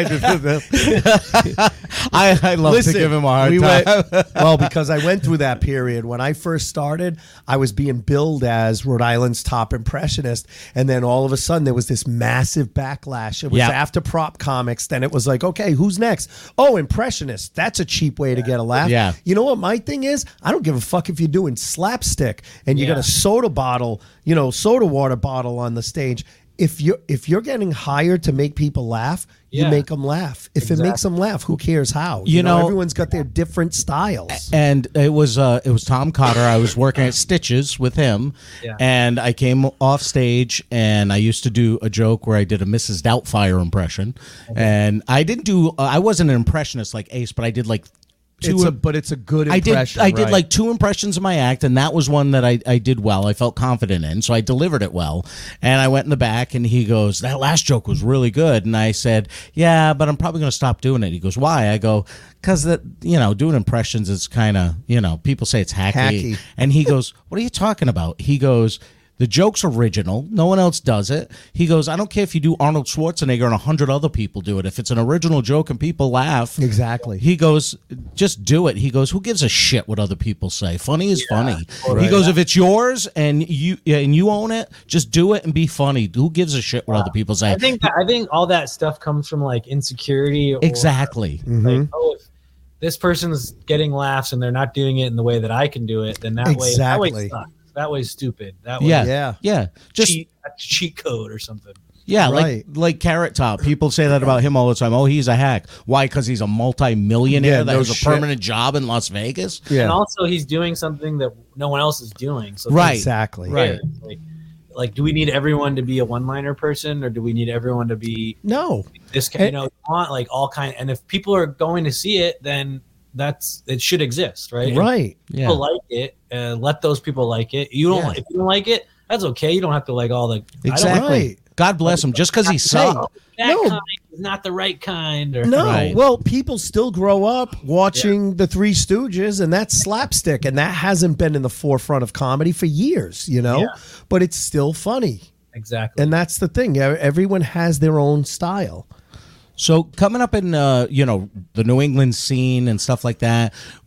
just. I, I love Listen, to give him a hard we time. went- well, because I went through that period. When I first started, I was being billed as Rhode Island's top impressionist. And then all of a sudden, there was this massive backlash. It was Yeah. after prop comics. Then it was like, okay, who's next? Oh, impressionist. That's a cheap way to get a laugh. Yeah. You know what my thing is? I don't give a fuck if you're doing slapstick and you got Yeah. a soda bottle, you know, soda water bottle on the stage. If you're if you're getting hired to make people laugh, you Yeah. make them laugh. If it makes them laugh, who cares how? You know- everyone's got their different styles. And it was uh, it was Tom Cotter. I was working at Stitches with him, Yeah. and I came off stage, and I used to do a joke where I did a Missus Doubtfire impression, and I didn't do. Uh, I wasn't an impressionist like Ace, but I did like two. It's a, but it's a good I did. impression. I did right? like two impressions of my act, and that was one that I, I did well. I felt confident in, so I delivered it well. And I went in the back, and he goes, "That last joke was really good." And I said, "Yeah, but I'm probably going to stop doing it." He goes, "Why?" I go, "Because that you know, doing impressions is kind of you know, people say it's hacky." Hacky. And he goes, "What are you talking about?" He goes, "The joke's original. No one else does it." He goes, "I don't care if you do Arnold Schwarzenegger and a hundred other people do it. If it's an original joke and people laugh." Exactly. He goes, "Just do it." He goes, "Who gives a shit what other people say? Funny is funny." He Right. goes, "If it's yours and you yeah, and you own it, just do it and be funny. Who gives a shit what other people say?" I think I think all that stuff comes from like insecurity. Or, Exactly. Like, oh, if this person's getting laughs and they're not doing it in the way that I can do it, then that way that way Exactly. sucks. That way's stupid. That way Yeah. Yeah. Yeah. Just cheat, that's cheat code or something. yeah, Right. like like Carrot Top. People say that about him all the time. Oh, he's a hack. Why? Because he's a multi-millionaire Yeah, that no has a shit. permanent job in Las Vegas. And Yeah. also, he's doing something that no one else is doing. So Right. Exactly. Right. Like, like, do we need everyone to be a one-liner person, or do we need everyone to be No. this? kind You know, you want like all kind. And if people are going to see it, then that's it should exist, right? And Right. if Yeah. people like it, uh, let those people like it. You don't. Yeah. If you don't like it, that's okay. You don't have to like all the I don't- Exactly. Right. God bless him. Just because he sucked. that No. kind is not the right kind. Or No, Right. well, people still grow up watching the Three Stooges, and that's slapstick, and that hasn't been in the forefront of comedy for years, you know. Yeah. But it's still funny, exactly. and that's the thing. Yeah, everyone has their own style. So coming up in uh, you know the New England scene and stuff like that,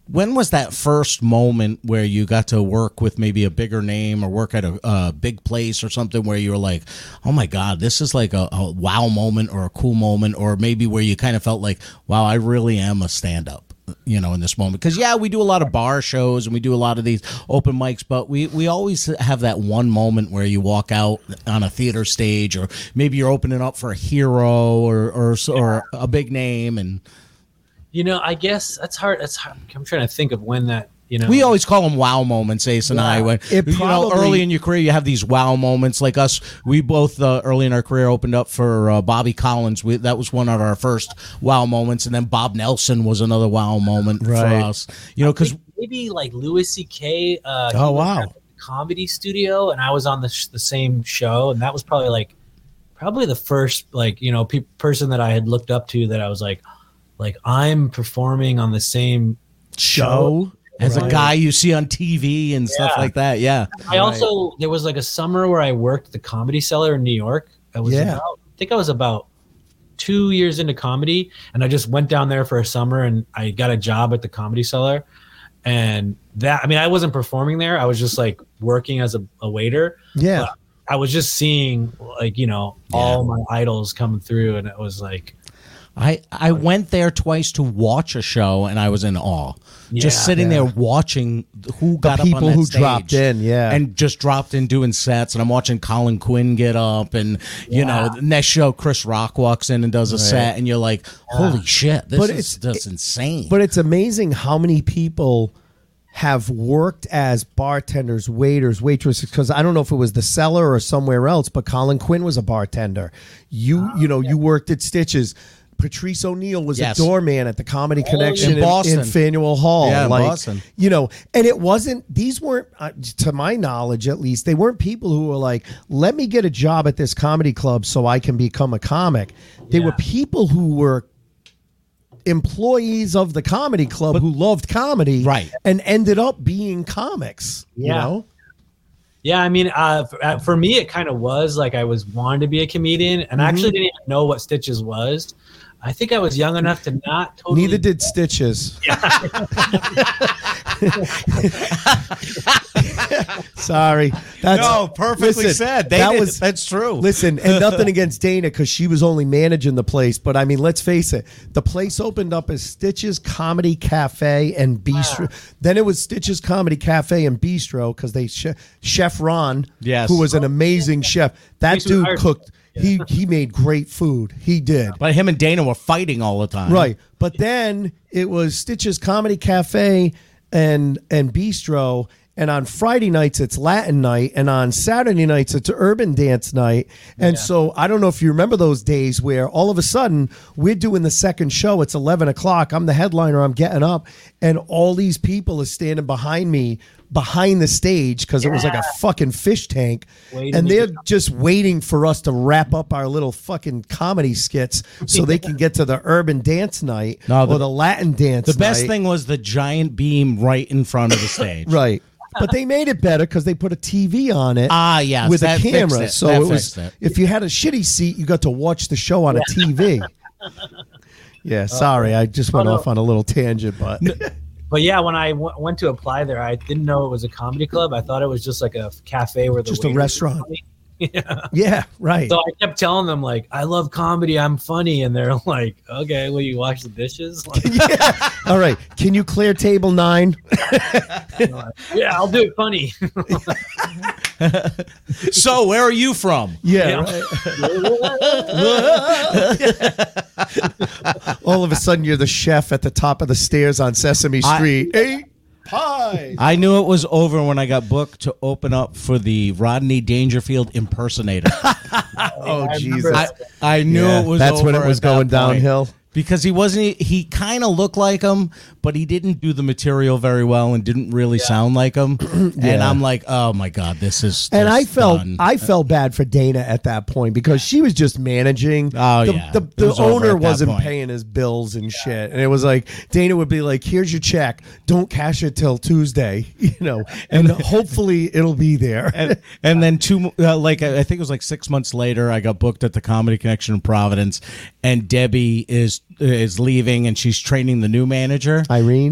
when was that first moment where you got to work with maybe a bigger name or work at a, a big place or something where you were like, oh my God, this is like a, a wow moment or a cool moment, or maybe where you kind of felt like, wow, I really am a stand-up, you know, in this moment? Because, yeah, we do a lot of bar shows and we do a lot of these open mics, but we, we always have that one moment where you walk out on a theater stage, or maybe you're opening up for a hero or, or, or a big name. And You know, I guess that's hard. That's hard. I'm trying to think of when that, you know. we always call them wow moments, Ace and I. When, It you know, probably- early in your career, you have these wow moments. Like us, we both uh, early in our career opened up for uh, Bobby Collins. We, that was one of our first wow moments, and then Bob Nelson was another wow moment Right. for us. You know, because maybe like Louis C K. Uh, he Oh, was wow. at the Comedy Studio, and I was on the sh- the same show, and that was probably like probably the first like you know pe- person that I had looked up to that I was like like I'm performing on the same Show. as a Right. guy you see on T V and stuff Yeah. like that, yeah. I also there was like a summer where I worked at the Comedy Cellar in New York. I was Yeah. about, I think I was about two years into comedy, and I just went down there for a summer, and I got a job at the Comedy Cellar. And that, I mean, I wasn't performing there. I was just like working as a, a waiter. Yeah. But I was just seeing like you know all my idols coming through, and it was like I, I went there twice to watch a show, and I was in awe. Just Yeah. sitting Yeah. there watching who got up people on that who stage. dropped in, yeah. and just dropped in doing sets. And I'm watching Colin Quinn get up, and you Yeah. know, the next show Chris Rock walks in and does a set, and you're like, holy shit, this But is it's- that's insane. But it's amazing how many people have worked as bartenders, waiters, waitresses. Because I don't know if it was the Cellar or somewhere else, but Colin Quinn was a bartender. You, you know, you worked at Stitches. Patrice O'Neill was Yes. a doorman at the Comedy Connection in in, Boston. in Faneuil Hall. Yeah, in like, Boston. You know, and it wasn't, these weren't, uh, to my knowledge at least, they weren't people who were like, let me get a job at this comedy club so I can become a comic. They Yeah. were people who were employees of the comedy club who loved comedy, Right. and ended up being comics. You Yeah. know, yeah. I mean, uh, for, uh, for me, it kind of was like I was wanting to be a comedian, and I actually didn't even know what Stitches was. I think I was young enough to not totally. neither did Stitches. Sorry, that's No, perfectly listen, said. They that did- was that's true. Listen, and nothing against Dana because she was only managing the place, but I mean, let's face it, the place opened up as Stitches Comedy Cafe and Bistro. Then it was Stitches Comedy Cafe and Bistro because they che- Chef Ron, Yes. who was an amazing chef. That He's dude retired. cooked. He he made great food. He did. But him and Dana were fighting all the time. Right. But then it was Stitches Comedy Cafe and and Bistro. And on Friday nights, it's Latin night. And on Saturday nights, it's urban dance night. And so I don't know if you remember those days where all of a sudden we're doing the second show. It's eleven o'clock. I'm the headliner. I'm getting up. And all these people are standing behind me, behind the stage, because it was like a fucking fish tank. Waiting And to they're get- just waiting for us to wrap up our little fucking comedy skits so they can get to the urban dance night No, the- or the Latin dance The best night. thing was the giant beam right in front of the stage. Right. But they made it better because they put a T V on it. Ah, yes, with a that fixed camera. it. So That it was fixed it. if you had a shitty seat, you got to watch the show on a T V. Yeah, sorry, I just went Oh, no. off on a little tangent, but But yeah, when I w- went to apply there, I didn't know it was a comedy club. I thought it was just like a cafe where the Just a waiters were restaurant. funny. Yeah. yeah, right. So I kept telling them like, I love comedy. I'm funny, and they're like, okay, will you wash the dishes? Like, Yeah. All right, can you clear table nine? yeah, I'll do it funny. So, where are you from? Yeah. right. All of a sudden, you're the chef at the top of the stairs on Sesame I- Street. Eight pie. I knew it was over when I got booked to open up for the Rodney Dangerfield impersonator. Oh, I Jesus. remember- I, I knew Yeah, it was that's when over it was at that going point. downhill. Because he wasn't, he kind of looked like him, but he didn't do the material very well and didn't really sound like him. And Yeah. I'm like, oh my God, this is. And I just felt done. I felt bad for Dana at that point because she was just managing. Oh, the, yeah. the, It the was over owner at that wasn't point. paying his bills and shit, and it was like Dana would be like, "Here's your check. Don't cash it till Tuesday, you know, and hopefully it'll be there." and, and then two, uh, like I think it was like six months later, I got booked at the Comedy Connection in Providence, and Debbie is is leaving, and she's training the new manager. Irene,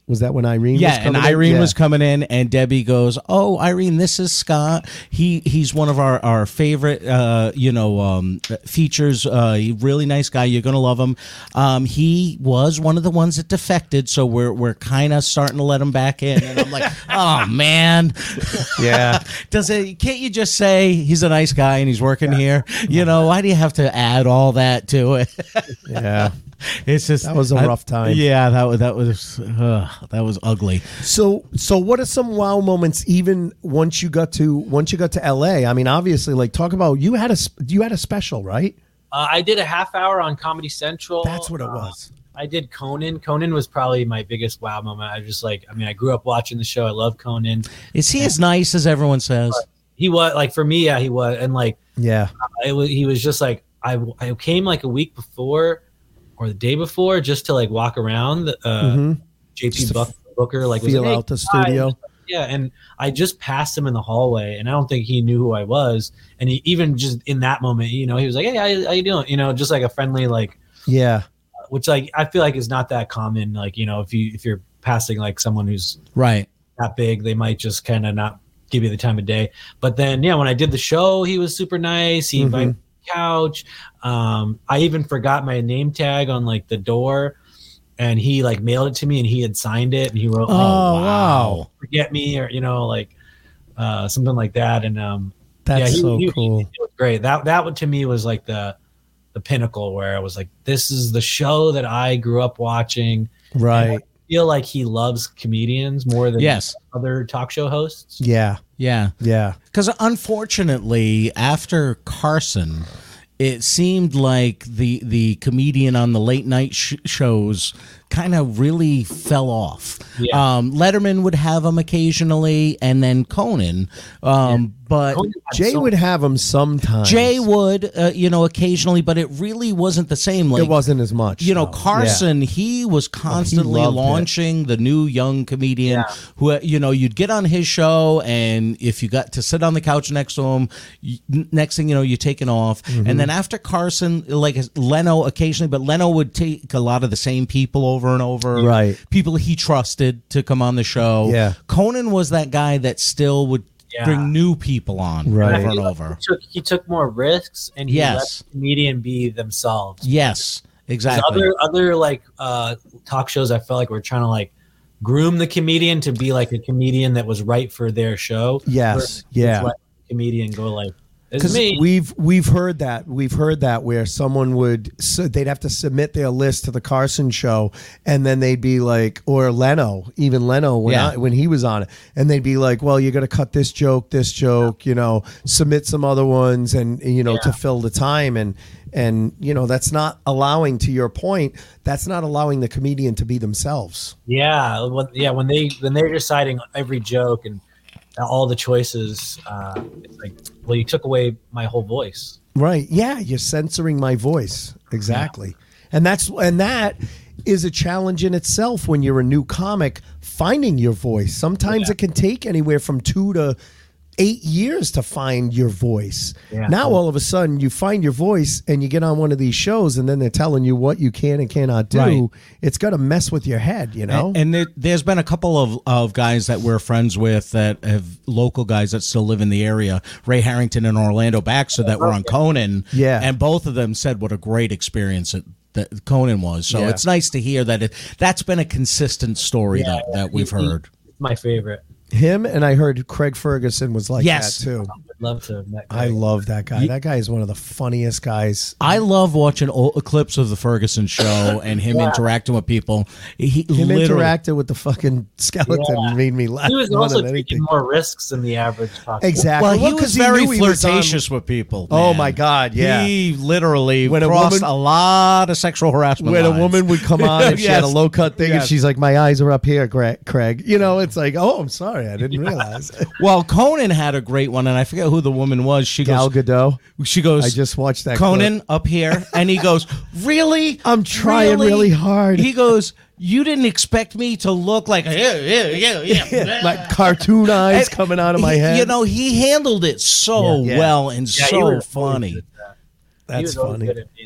Was that when Irene was Yeah, coming and in? Irene Yeah. was coming in, and Debbie goes, "Oh, Irene, this is Scott. He he's one of our our favorite, uh, you know, um, features. Uh, he really nice guy. You're gonna love him. Um, he was one of the ones that defected, so we're we're kind of starting to let him back in." And I'm like, "Oh man, Yeah. does it? Can't you just say he's a nice guy and he's working here? You know, why do you have to add all that to it?" Yeah. It's just That was a I- rough time. Yeah, that was that was uh, that was ugly. So, so what are some wow moments? Even once you got to once you got to L A, I mean, obviously, like talk about you had a sp- you had a special, right? Uh, I did a half hour on Comedy Central. That's what it Uh, was. I did Conan. Conan was probably my biggest wow moment. I just like, I mean, I grew up watching the show. I love Conan. Is he as nice as everyone says? He was like, for me, yeah, he was. And like, Yeah, it was, he was just like, I, I came like a week before or the day before just to like walk around. Uh, Mhm. J P Just to Buck, Booker, like, was feel like, hey, out the hi. studio. Yeah, and I just passed him in the hallway, and I don't think he knew who I was. And he even just in that moment, you know, he was like, "Hey, how, how you doing?" You know, just like a friendly, like, Yeah, which like I feel like is not that common. Like, you know, if you if you're passing like someone who's Right. that big, they might just kind of not give you the time of day. But then, yeah, when I did the show, he was super nice. He invited me to the couch. Um, I even forgot my name tag on like the door. And he like mailed it to me, and he had signed it, and he wrote, Oh, "Oh, wow. forget me," or you know, like uh, something like that. And um, that's yeah, he, so he, cool. He, it was great. That that one to me was like the the pinnacle, where I was like, "This is the show that I grew up watching." Right. And I feel like he loves comedians more than Yes. other talk show hosts. Yeah, Yeah. yeah, Because unfortunately, after Carson, it seemed like the the comedian on the late night sh- shows kind of really fell off. Yeah. Um, Letterman would have him occasionally, and then Conan. Um, But Conan had Jay so- would have him sometimes. Jay would, uh, you know, occasionally, but it really wasn't the same. Like it wasn't as much. You know, though. Carson, he was constantly loved it. launching the new young comedian Yeah. who, you know, you'd get on his show, and if you got to sit on the couch next to him, you, next thing you know, you're taking off. Mm-hmm. And then after Carson, like Leno occasionally, but Leno would take a lot of the same people over and over. Right. People he trusted to come on the show. Yeah. Conan was that guy that still would Yeah. bring new people on Right. over and He over. took he took more risks, and he Yes. let the comedian be themselves. Yes, exactly. Other other like uh, talk shows, I felt like were trying to like groom the comedian to be like a comedian that was right for their show. Yes, Versus yeah. let the comedian go like, "It's Because me." we've we've heard that we've heard that where someone would so they'd have to submit their list to the Carson show, and then they'd be like, or Leno, even Leno when Yeah. I, when he was on it, and they'd be like, well, you got to cut this joke, this joke, you know, submit some other ones, and you know, to fill the time, and and you know, that's not allowing, to your point, that's not allowing the comedian to be themselves. Yeah, when, yeah. When they when they're deciding every joke and all the choices, uh, it's like, well, you took away my whole voice. Right. Yeah, you're censoring my voice. Exactly. And that's and that is a challenge in itself when you're a new comic, finding your voice. Sometimes Yeah. it can take anywhere from two to eight years to find your voice. Yeah. Now all of a sudden you find your voice and you get on one of these shows, and then they're telling you what you can and cannot do. Right. It's got to mess with your head, you know? And, and there, there's been a couple of, of guys that we're friends with that have local guys that still live in the area, Ray Harrington and Orlando Baxter, that were on Conan. Yeah. And both of them said what a great experience it, that Conan was. So Yeah. it's nice to hear that it, that's been a consistent story that, that we've He- he- heard. It's my favorite. Him, and I heard Craig Ferguson was like Yes. that too. I'd love to have met I Greg. love that guy. That guy is one of the funniest guys. I love watching old clips of the Ferguson show and him interacting with people. He Him literally, interacting with the fucking skeleton Yeah. made me laugh He was more also than taking anything. more risks than the average talk. Exactly. well, he Well, 'cause was very knew he was on- flirtatious with people. Oh, man. my God, yeah. He literally When a crossed woman- a lot of sexual harassment When a lines. woman would come on and she had a Yes. low cut thing, and Yes. she's like, "My eyes are up here, Gra- Craig." You know, it's like, "Oh, I'm sorry, I didn't realize." Well, Conan had a great one, and I forget who the woman was. She Gal goes, Gadot. she goes, I just watched that. Conan clip. up here, and he goes, really? I'm trying really hard. He goes, you didn't expect me to look like, yeah, yeah, yeah, yeah. like cartoon eyes And coming out of my he- head. You know, he handled it so Yeah. well and Yeah, he so was always funny. good at that. That's he was always funny. good at being like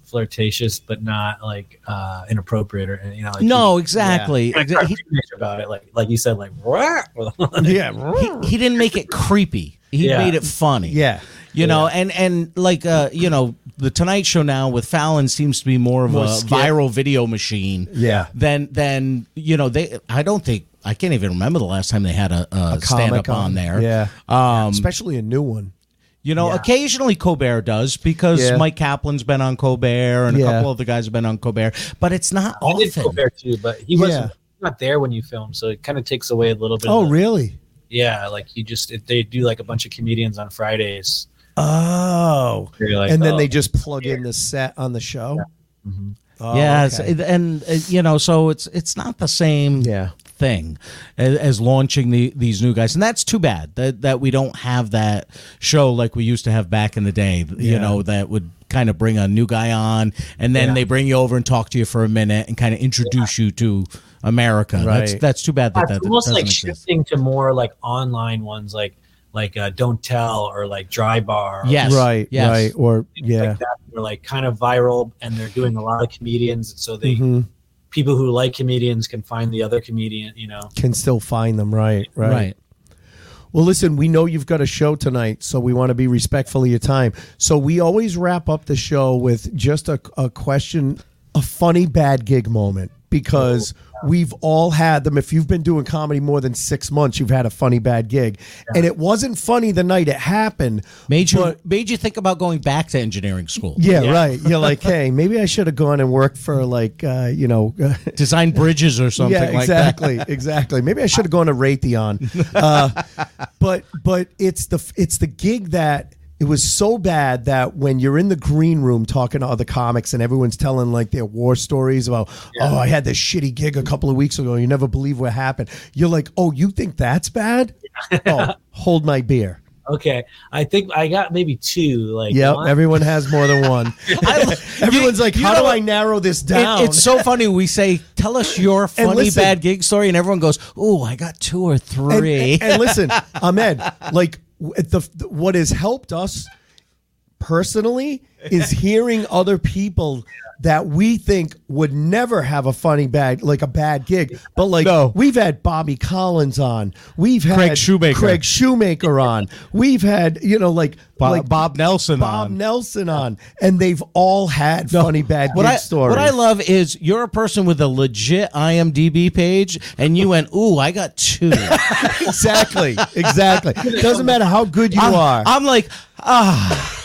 flirtatious, but not like uh, inappropriate or you know. Like no, he, exactly. yeah. Exa- he, about it, like like you said, like yeah, he, he didn't make it creepy. He Yeah. made it funny. yeah. You know, and and like uh, you know, the Tonight Show now with Fallon seems to be more of More a skit. viral video machine. Yeah. Than than you know they. I don't think I can't even remember the last time they had a, a, stand comic up on, on- there. yeah. Um, Especially a new one. You know, Yeah. occasionally Colbert does because Yeah. Mike Kaplan's been on Colbert and Yeah. a couple of the guys have been on Colbert, but it's not I did often. Colbert too, but he Yeah. wasn't not there when you film, so it kind of takes away a little bit. Oh, of the, really? Yeah, like you just if they do like a bunch of comedians on Fridays. Oh. You're like, and then oh, they just plug in the set on the show. mhm. Oh, yes, okay. and uh, you know, so it's it's not the same Yeah. thing as, as launching the, these new guys, and that's too bad that that we don't have that show like we used to have back in the day. You Yeah. know, that would kind of bring a new guy on, and then Yeah. they bring you over and talk to you for a minute and kind of introduce you to America. That's Right. that's too bad that It's that almost doesn't like exist. shifting to more like online ones, like like uh, Don't Tell or like Dry Bar. or Yes. Right, Yes. right. Or, things yeah. like that. They're like kind of viral, and they're doing a lot of comedians, so they Mhm. people who like comedians can find the other comedian. You know, Can still find them. Right, right. Right. Well, listen, we know you've got a show tonight, so we want to be respectful of your time. So we always wrap up the show with just a, a question, a funny bad gig moment, because we've all had them. If you've been doing comedy more than six months, you've had a funny bad gig. And it wasn't funny the night it happened. Made you but- made you think about going back to engineering school. Yeah, Yeah. right. You're like, hey, maybe I should have gone and worked for like, uh, you know, Design bridges or something yeah, like that. exactly, exactly. Maybe I should have gone to Raytheon. Uh, but but it's the it's the gig that it was so bad that when you're in the green room talking to other comics and everyone's telling like their war stories about, oh, I had this shitty gig a couple of weeks ago. You never believe what happened. You're like, oh, you think that's bad? Oh, hold my beer. okay. I think I got maybe two. Like, Yep, one- everyone has more than one. Everyone's like, you how know do what? I narrow this It- down? it's so funny. We say, "Tell us your funny listen- bad gig story," and everyone goes, "Oh, I got two or and, three." and, and listen, Ahmed, like w- the, the what has helped us personally is hearing other people that we think would never have a funny bad like a bad gig, but like No. we've had Bobby Collins on, we've had Craig Shoemaker. Craig Shoemaker on, we've had you know like Bob- like Bob Nelson Bob on. Nelson on, and they've all had funny bad What gig I, stories. what I love is you're a person with a legit I M D B page, and you went, "Ooh, I got two." exactly, exactly. Doesn't matter how good you I'm, are. I'm like, ah,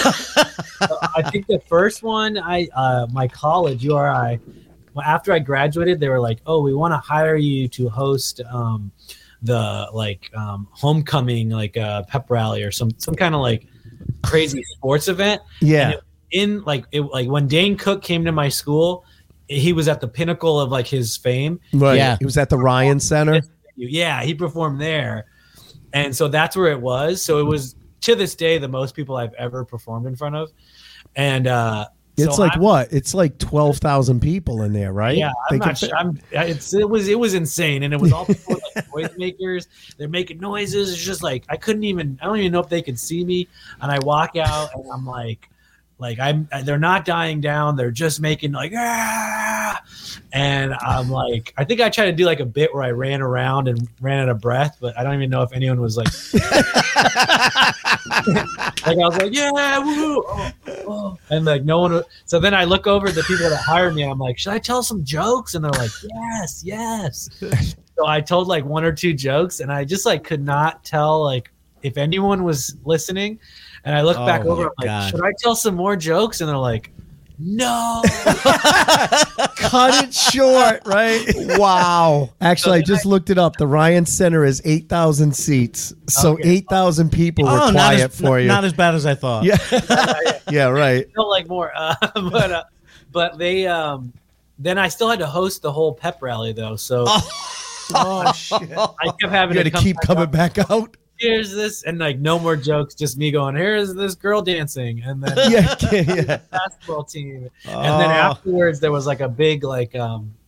I think the first one, I uh, my college U R I. Well, after I graduated, they were like, "Oh, we want to hire you to host um, the like um, homecoming, like uh, pep rally or some some kind of like crazy sports event." yeah. And it- in like it, like when Dane Cook came to my school, he was at the pinnacle of like his fame. Right. Yeah. He was at the Ryan Center. Yeah, he performed there, and so that's where it was. So it was to this day the most people I've ever performed in front of, and uh, It's so like I'm- what? It's like twelve thousand people in there, right? Yeah, They I'm can not fit- sure. I'm, it's it was it was insane, and it was all people with, like noise makers. They're making noises. It's just like I couldn't even. I don't even know if they could see me. And I walk out, and I'm like, like I'm. They're not dying down. They're just making like ah, and I'm like, I think I tried to do like a bit where I ran around and ran out of breath, but I don't even know if anyone was like, like I was like, yeah, woo, oh, oh. And like no one. Would, so then I look over at the people that hired me. And I'm like, should I tell some jokes? And they're like, yes, yes. So I told like one or two jokes, and I just like could not tell like if anyone was listening. And I look Oh back my over, I'm like, God. should I tell some more jokes? And they're like, no. cut it short, right? Wow. Actually, I just looked it up. The Ryan Center is eight thousand seats. So Okay. eight thousand people were oh, not quiet as, for n- you. not as bad as I thought. yeah. yeah, right. Felt like more, uh, but uh, but they um, then I still had to host the whole pep rally though, so Oh, shit. I kept having You to got to come keep back coming up. back out. Here's this, and like no more jokes, just me going, here's this girl dancing, and then Yeah, yeah, yeah. basketball team, and then Oh. afterwards there was like a big like um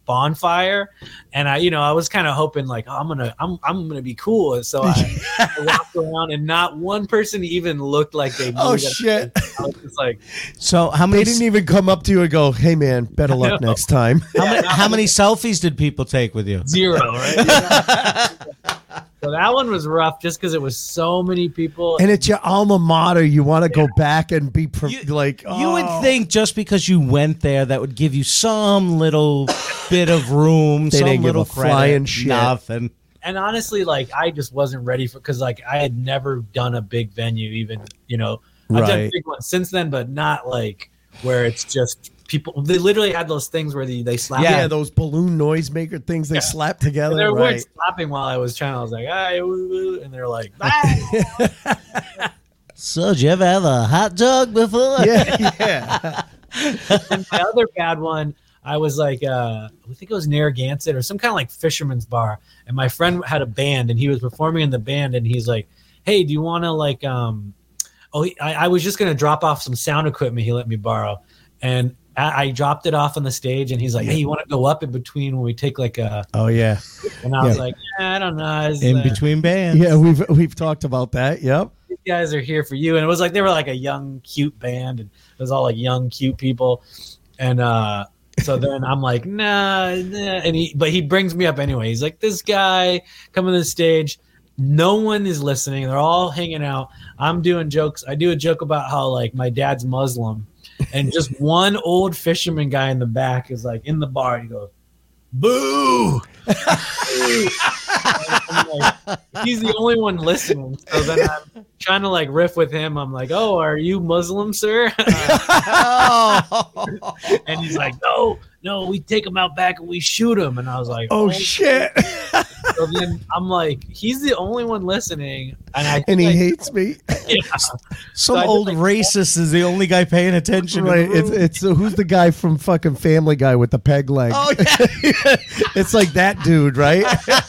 bonfire, and I, you know, I was kind of hoping like, oh, I'm gonna, I'm, I'm gonna be cool, and so I, I walked around, and not one person even looked like they knew. Oh that shit! I was just like, So how many They didn't even come up to you and go, "Hey man, better luck know. next time." how many how many selfies did people take with you? zero, right? So that one was rough, just because it was so many people. And it's your alma mater. You want to go back and be pro- You- like, You oh. would think just because you went there, that would give you some little bit of room, They some didn't give little a credit. flying shit. Nothing. And honestly, like I just wasn't ready for, because like I had never done a big venue, even, you know, I've done Right. big ones since then, but not like where it's just people. They literally had those things where they, they slap. yeah, Yeah. those balloon noisemaker things they slap together. They weren't Right. slapping while I was trying. I was like, ah, woo, woo, and they're like, ah. So, did you ever have a hot dog before? Yeah, yeah. And my other bad one, I was like, uh, I think it was Narragansett or some kind of like fisherman's bar, and my friend had a band, and he was performing in the band, and he's like, hey, do you want to like, um, oh, he, I, I was just gonna drop off some sound equipment he let me borrow, and I, I dropped it off on the stage, and he's like, hey, you want to go up in between when we take like a, Oh yeah, and I was Yeah. like, eh, I don't know, it's, In uh, between bands. yeah. We've we've talked about that. Yep. these guys are here for you, and it was like they were like a young, cute band, and it was all like young, cute people, and uh. So then I'm like, nah, nah, and he, but he brings me up anyway. He's like, this guy coming to the stage, no one is listening. They're all hanging out. I'm doing jokes. I do a joke about how like my dad's Muslim, and just one old fisherman guy in the back is like in the bar. He goes, boo. Boo. I'm like, he's the only one listening. So then I'm trying to like riff with him. I'm like, oh, are you Muslim, sir? And he's like, no, no, we take him out back and we shoot him. And I was like, Oh shit! So then I'm like, he's the only one listening, and I And he like, hates me. yeah. Some So I just, old like, racist is the only guy paying attention. Right? In the It's room. it's uh, who's the guy from fucking Family Guy with the peg leg? Oh, yeah. It's like that dude, right?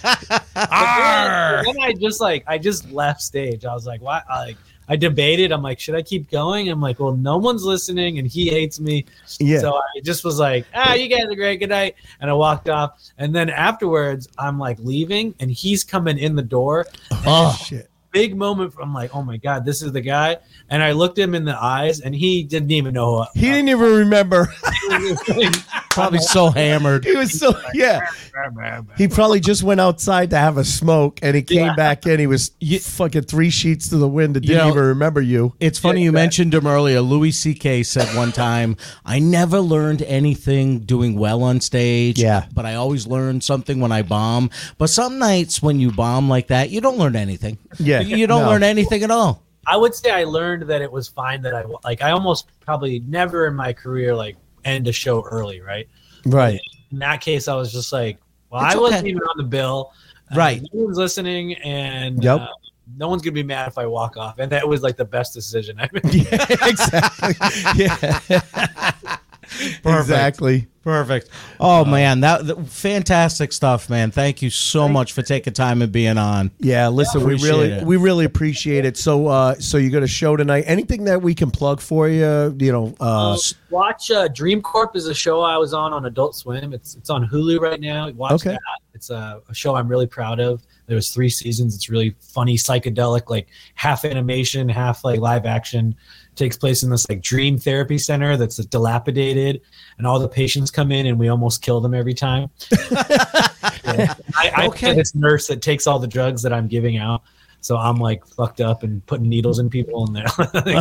Then I just like I just left stage. I was like, why? Like I debated. I'm like, should I keep going? I'm like, well, no one's listening, and he hates me. Yeah. So I just was like, ah, you guys are great. Good night. And I walked off. And then afterwards, I'm like leaving, and he's coming in the door. Oh shit! Big moment. I'm like, oh my god, this is the guy. And I looked him in the eyes, and he didn't even know. Who, He didn't even remember. Probably so hammered. He was so yeah. He probably just went outside to have a smoke, and he came Yeah. back in. He was fucking three sheets to the wind and You didn't know, even remember you. It's funny Yeah, you exactly. mentioned him earlier. Louis C K said one time, I never learned anything doing well on stage. Yeah. But I always learned something when I bomb. But some nights when you bomb like that, you don't learn anything. Yeah, You don't no. learn anything at all. I would say I learned that it was fine that I like. I almost probably never in my career like end a show early, right? Right. In that case, I was just like, well, It's I wasn't okay. even on the bill. Uh, Right. No one's listening, and Yep. uh, no one's gonna be mad if I walk off. And that was like the best decision I've been. Yeah, exactly. Yeah. Exactly. Perfect. Oh, man. that, that Fantastic stuff, man. Thank you so much for taking time and being on. Yeah, listen, we Appreciate really it. we really appreciate it. So uh so you got a show tonight. Anything that we can plug for you, you know, uh Uh, watch uh, Dream Corp is a show I was on on Adult Swim. It's it's on Hulu right now. Watch Okay. that. It's a, a show I'm really proud of. There was three seasons. It's really funny, psychedelic, like half animation, half like live action. Takes place in this like dream therapy center that's dilapidated, and all the patients come in, and we almost kill them every time. Yeah. I, I Okay. play this nurse that takes all the drugs that I'm giving out. So I'm like fucked up and putting needles in people, and they're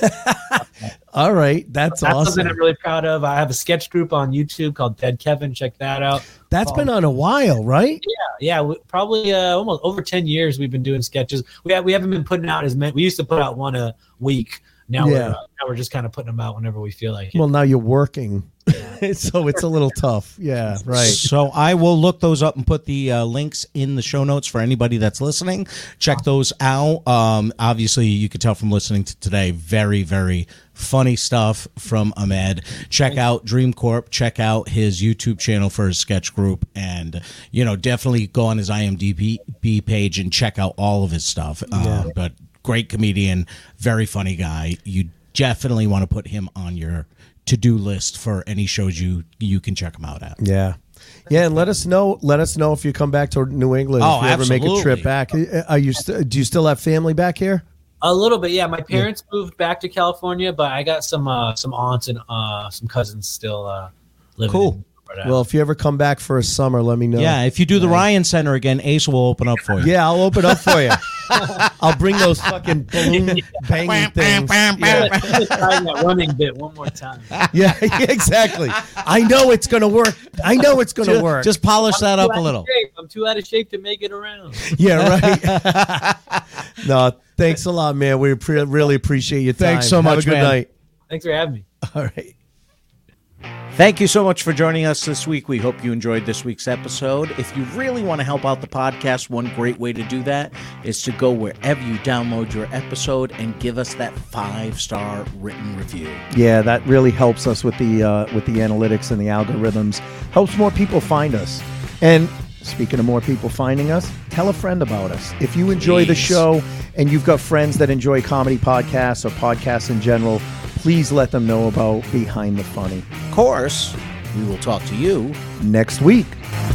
all right, that's, That's awesome. something I'm really proud of. I have a sketch group on YouTube called Dead Kevin. Check that out. That's been on a while, right? Yeah, we, probably uh, almost over ten years we've been doing sketches. We have, we haven't been putting out as many. We used to put out one a week. Now, Yeah. we're, uh, now we're just kind of putting them out whenever we feel like it. Well, now you're working. So it's a little tough. Yeah, right. So I will look those up and put the uh, links in the show notes for anybody that's listening. Check those out. Um, obviously, you could tell from listening to today, very, very funny stuff from Ahmed. Check out Dream Corp. Check out his YouTube channel for his sketch group. And, you know, definitely go on his I M D B page and check out all of his stuff. Um, but great comedian, very funny guy. You definitely want to put him on your to-do list for any shows you you can check him out at. Yeah. Yeah, and let us know. Let us know if you come back to New England. Oh, if you ever make a absolutely. trip back. Are you? St- do you still have family back here? A little bit, yeah. My parents yeah. moved back to California, but I got some uh, some aunts and uh, some cousins still uh, living. Cool. In Well, if you ever come back for a summer, let me know. Yeah, if you do the Ryan Center again, Ace will open up for you. Yeah, I'll open up for you. I'll bring those fucking balloon banging things. Yeah. Try that running bit one more time. Yeah, exactly. I know it's gonna work. I know it's gonna just, work. Just polish that I'm up a little. I'm too out of shape to make it around. Yeah, right. No, thanks a lot, man. We pre- really appreciate your time. Thanks so Have much, a good man. night. Thanks for having me. All right. Thank you so much for joining us this week. We hope you enjoyed this week's episode. If you really want to help out the podcast, one great way to do that is to go wherever you download your episode and give us that five-star written review. Yeah, that really helps us with the uh, with the analytics and the algorithms. Helps more people find us. And speaking of more people finding us, tell a friend about us. If you enjoy the Please. show and you've got friends that enjoy comedy podcasts or podcasts in general, please let them know about Behind the Funny. Of course, we will talk to you next week.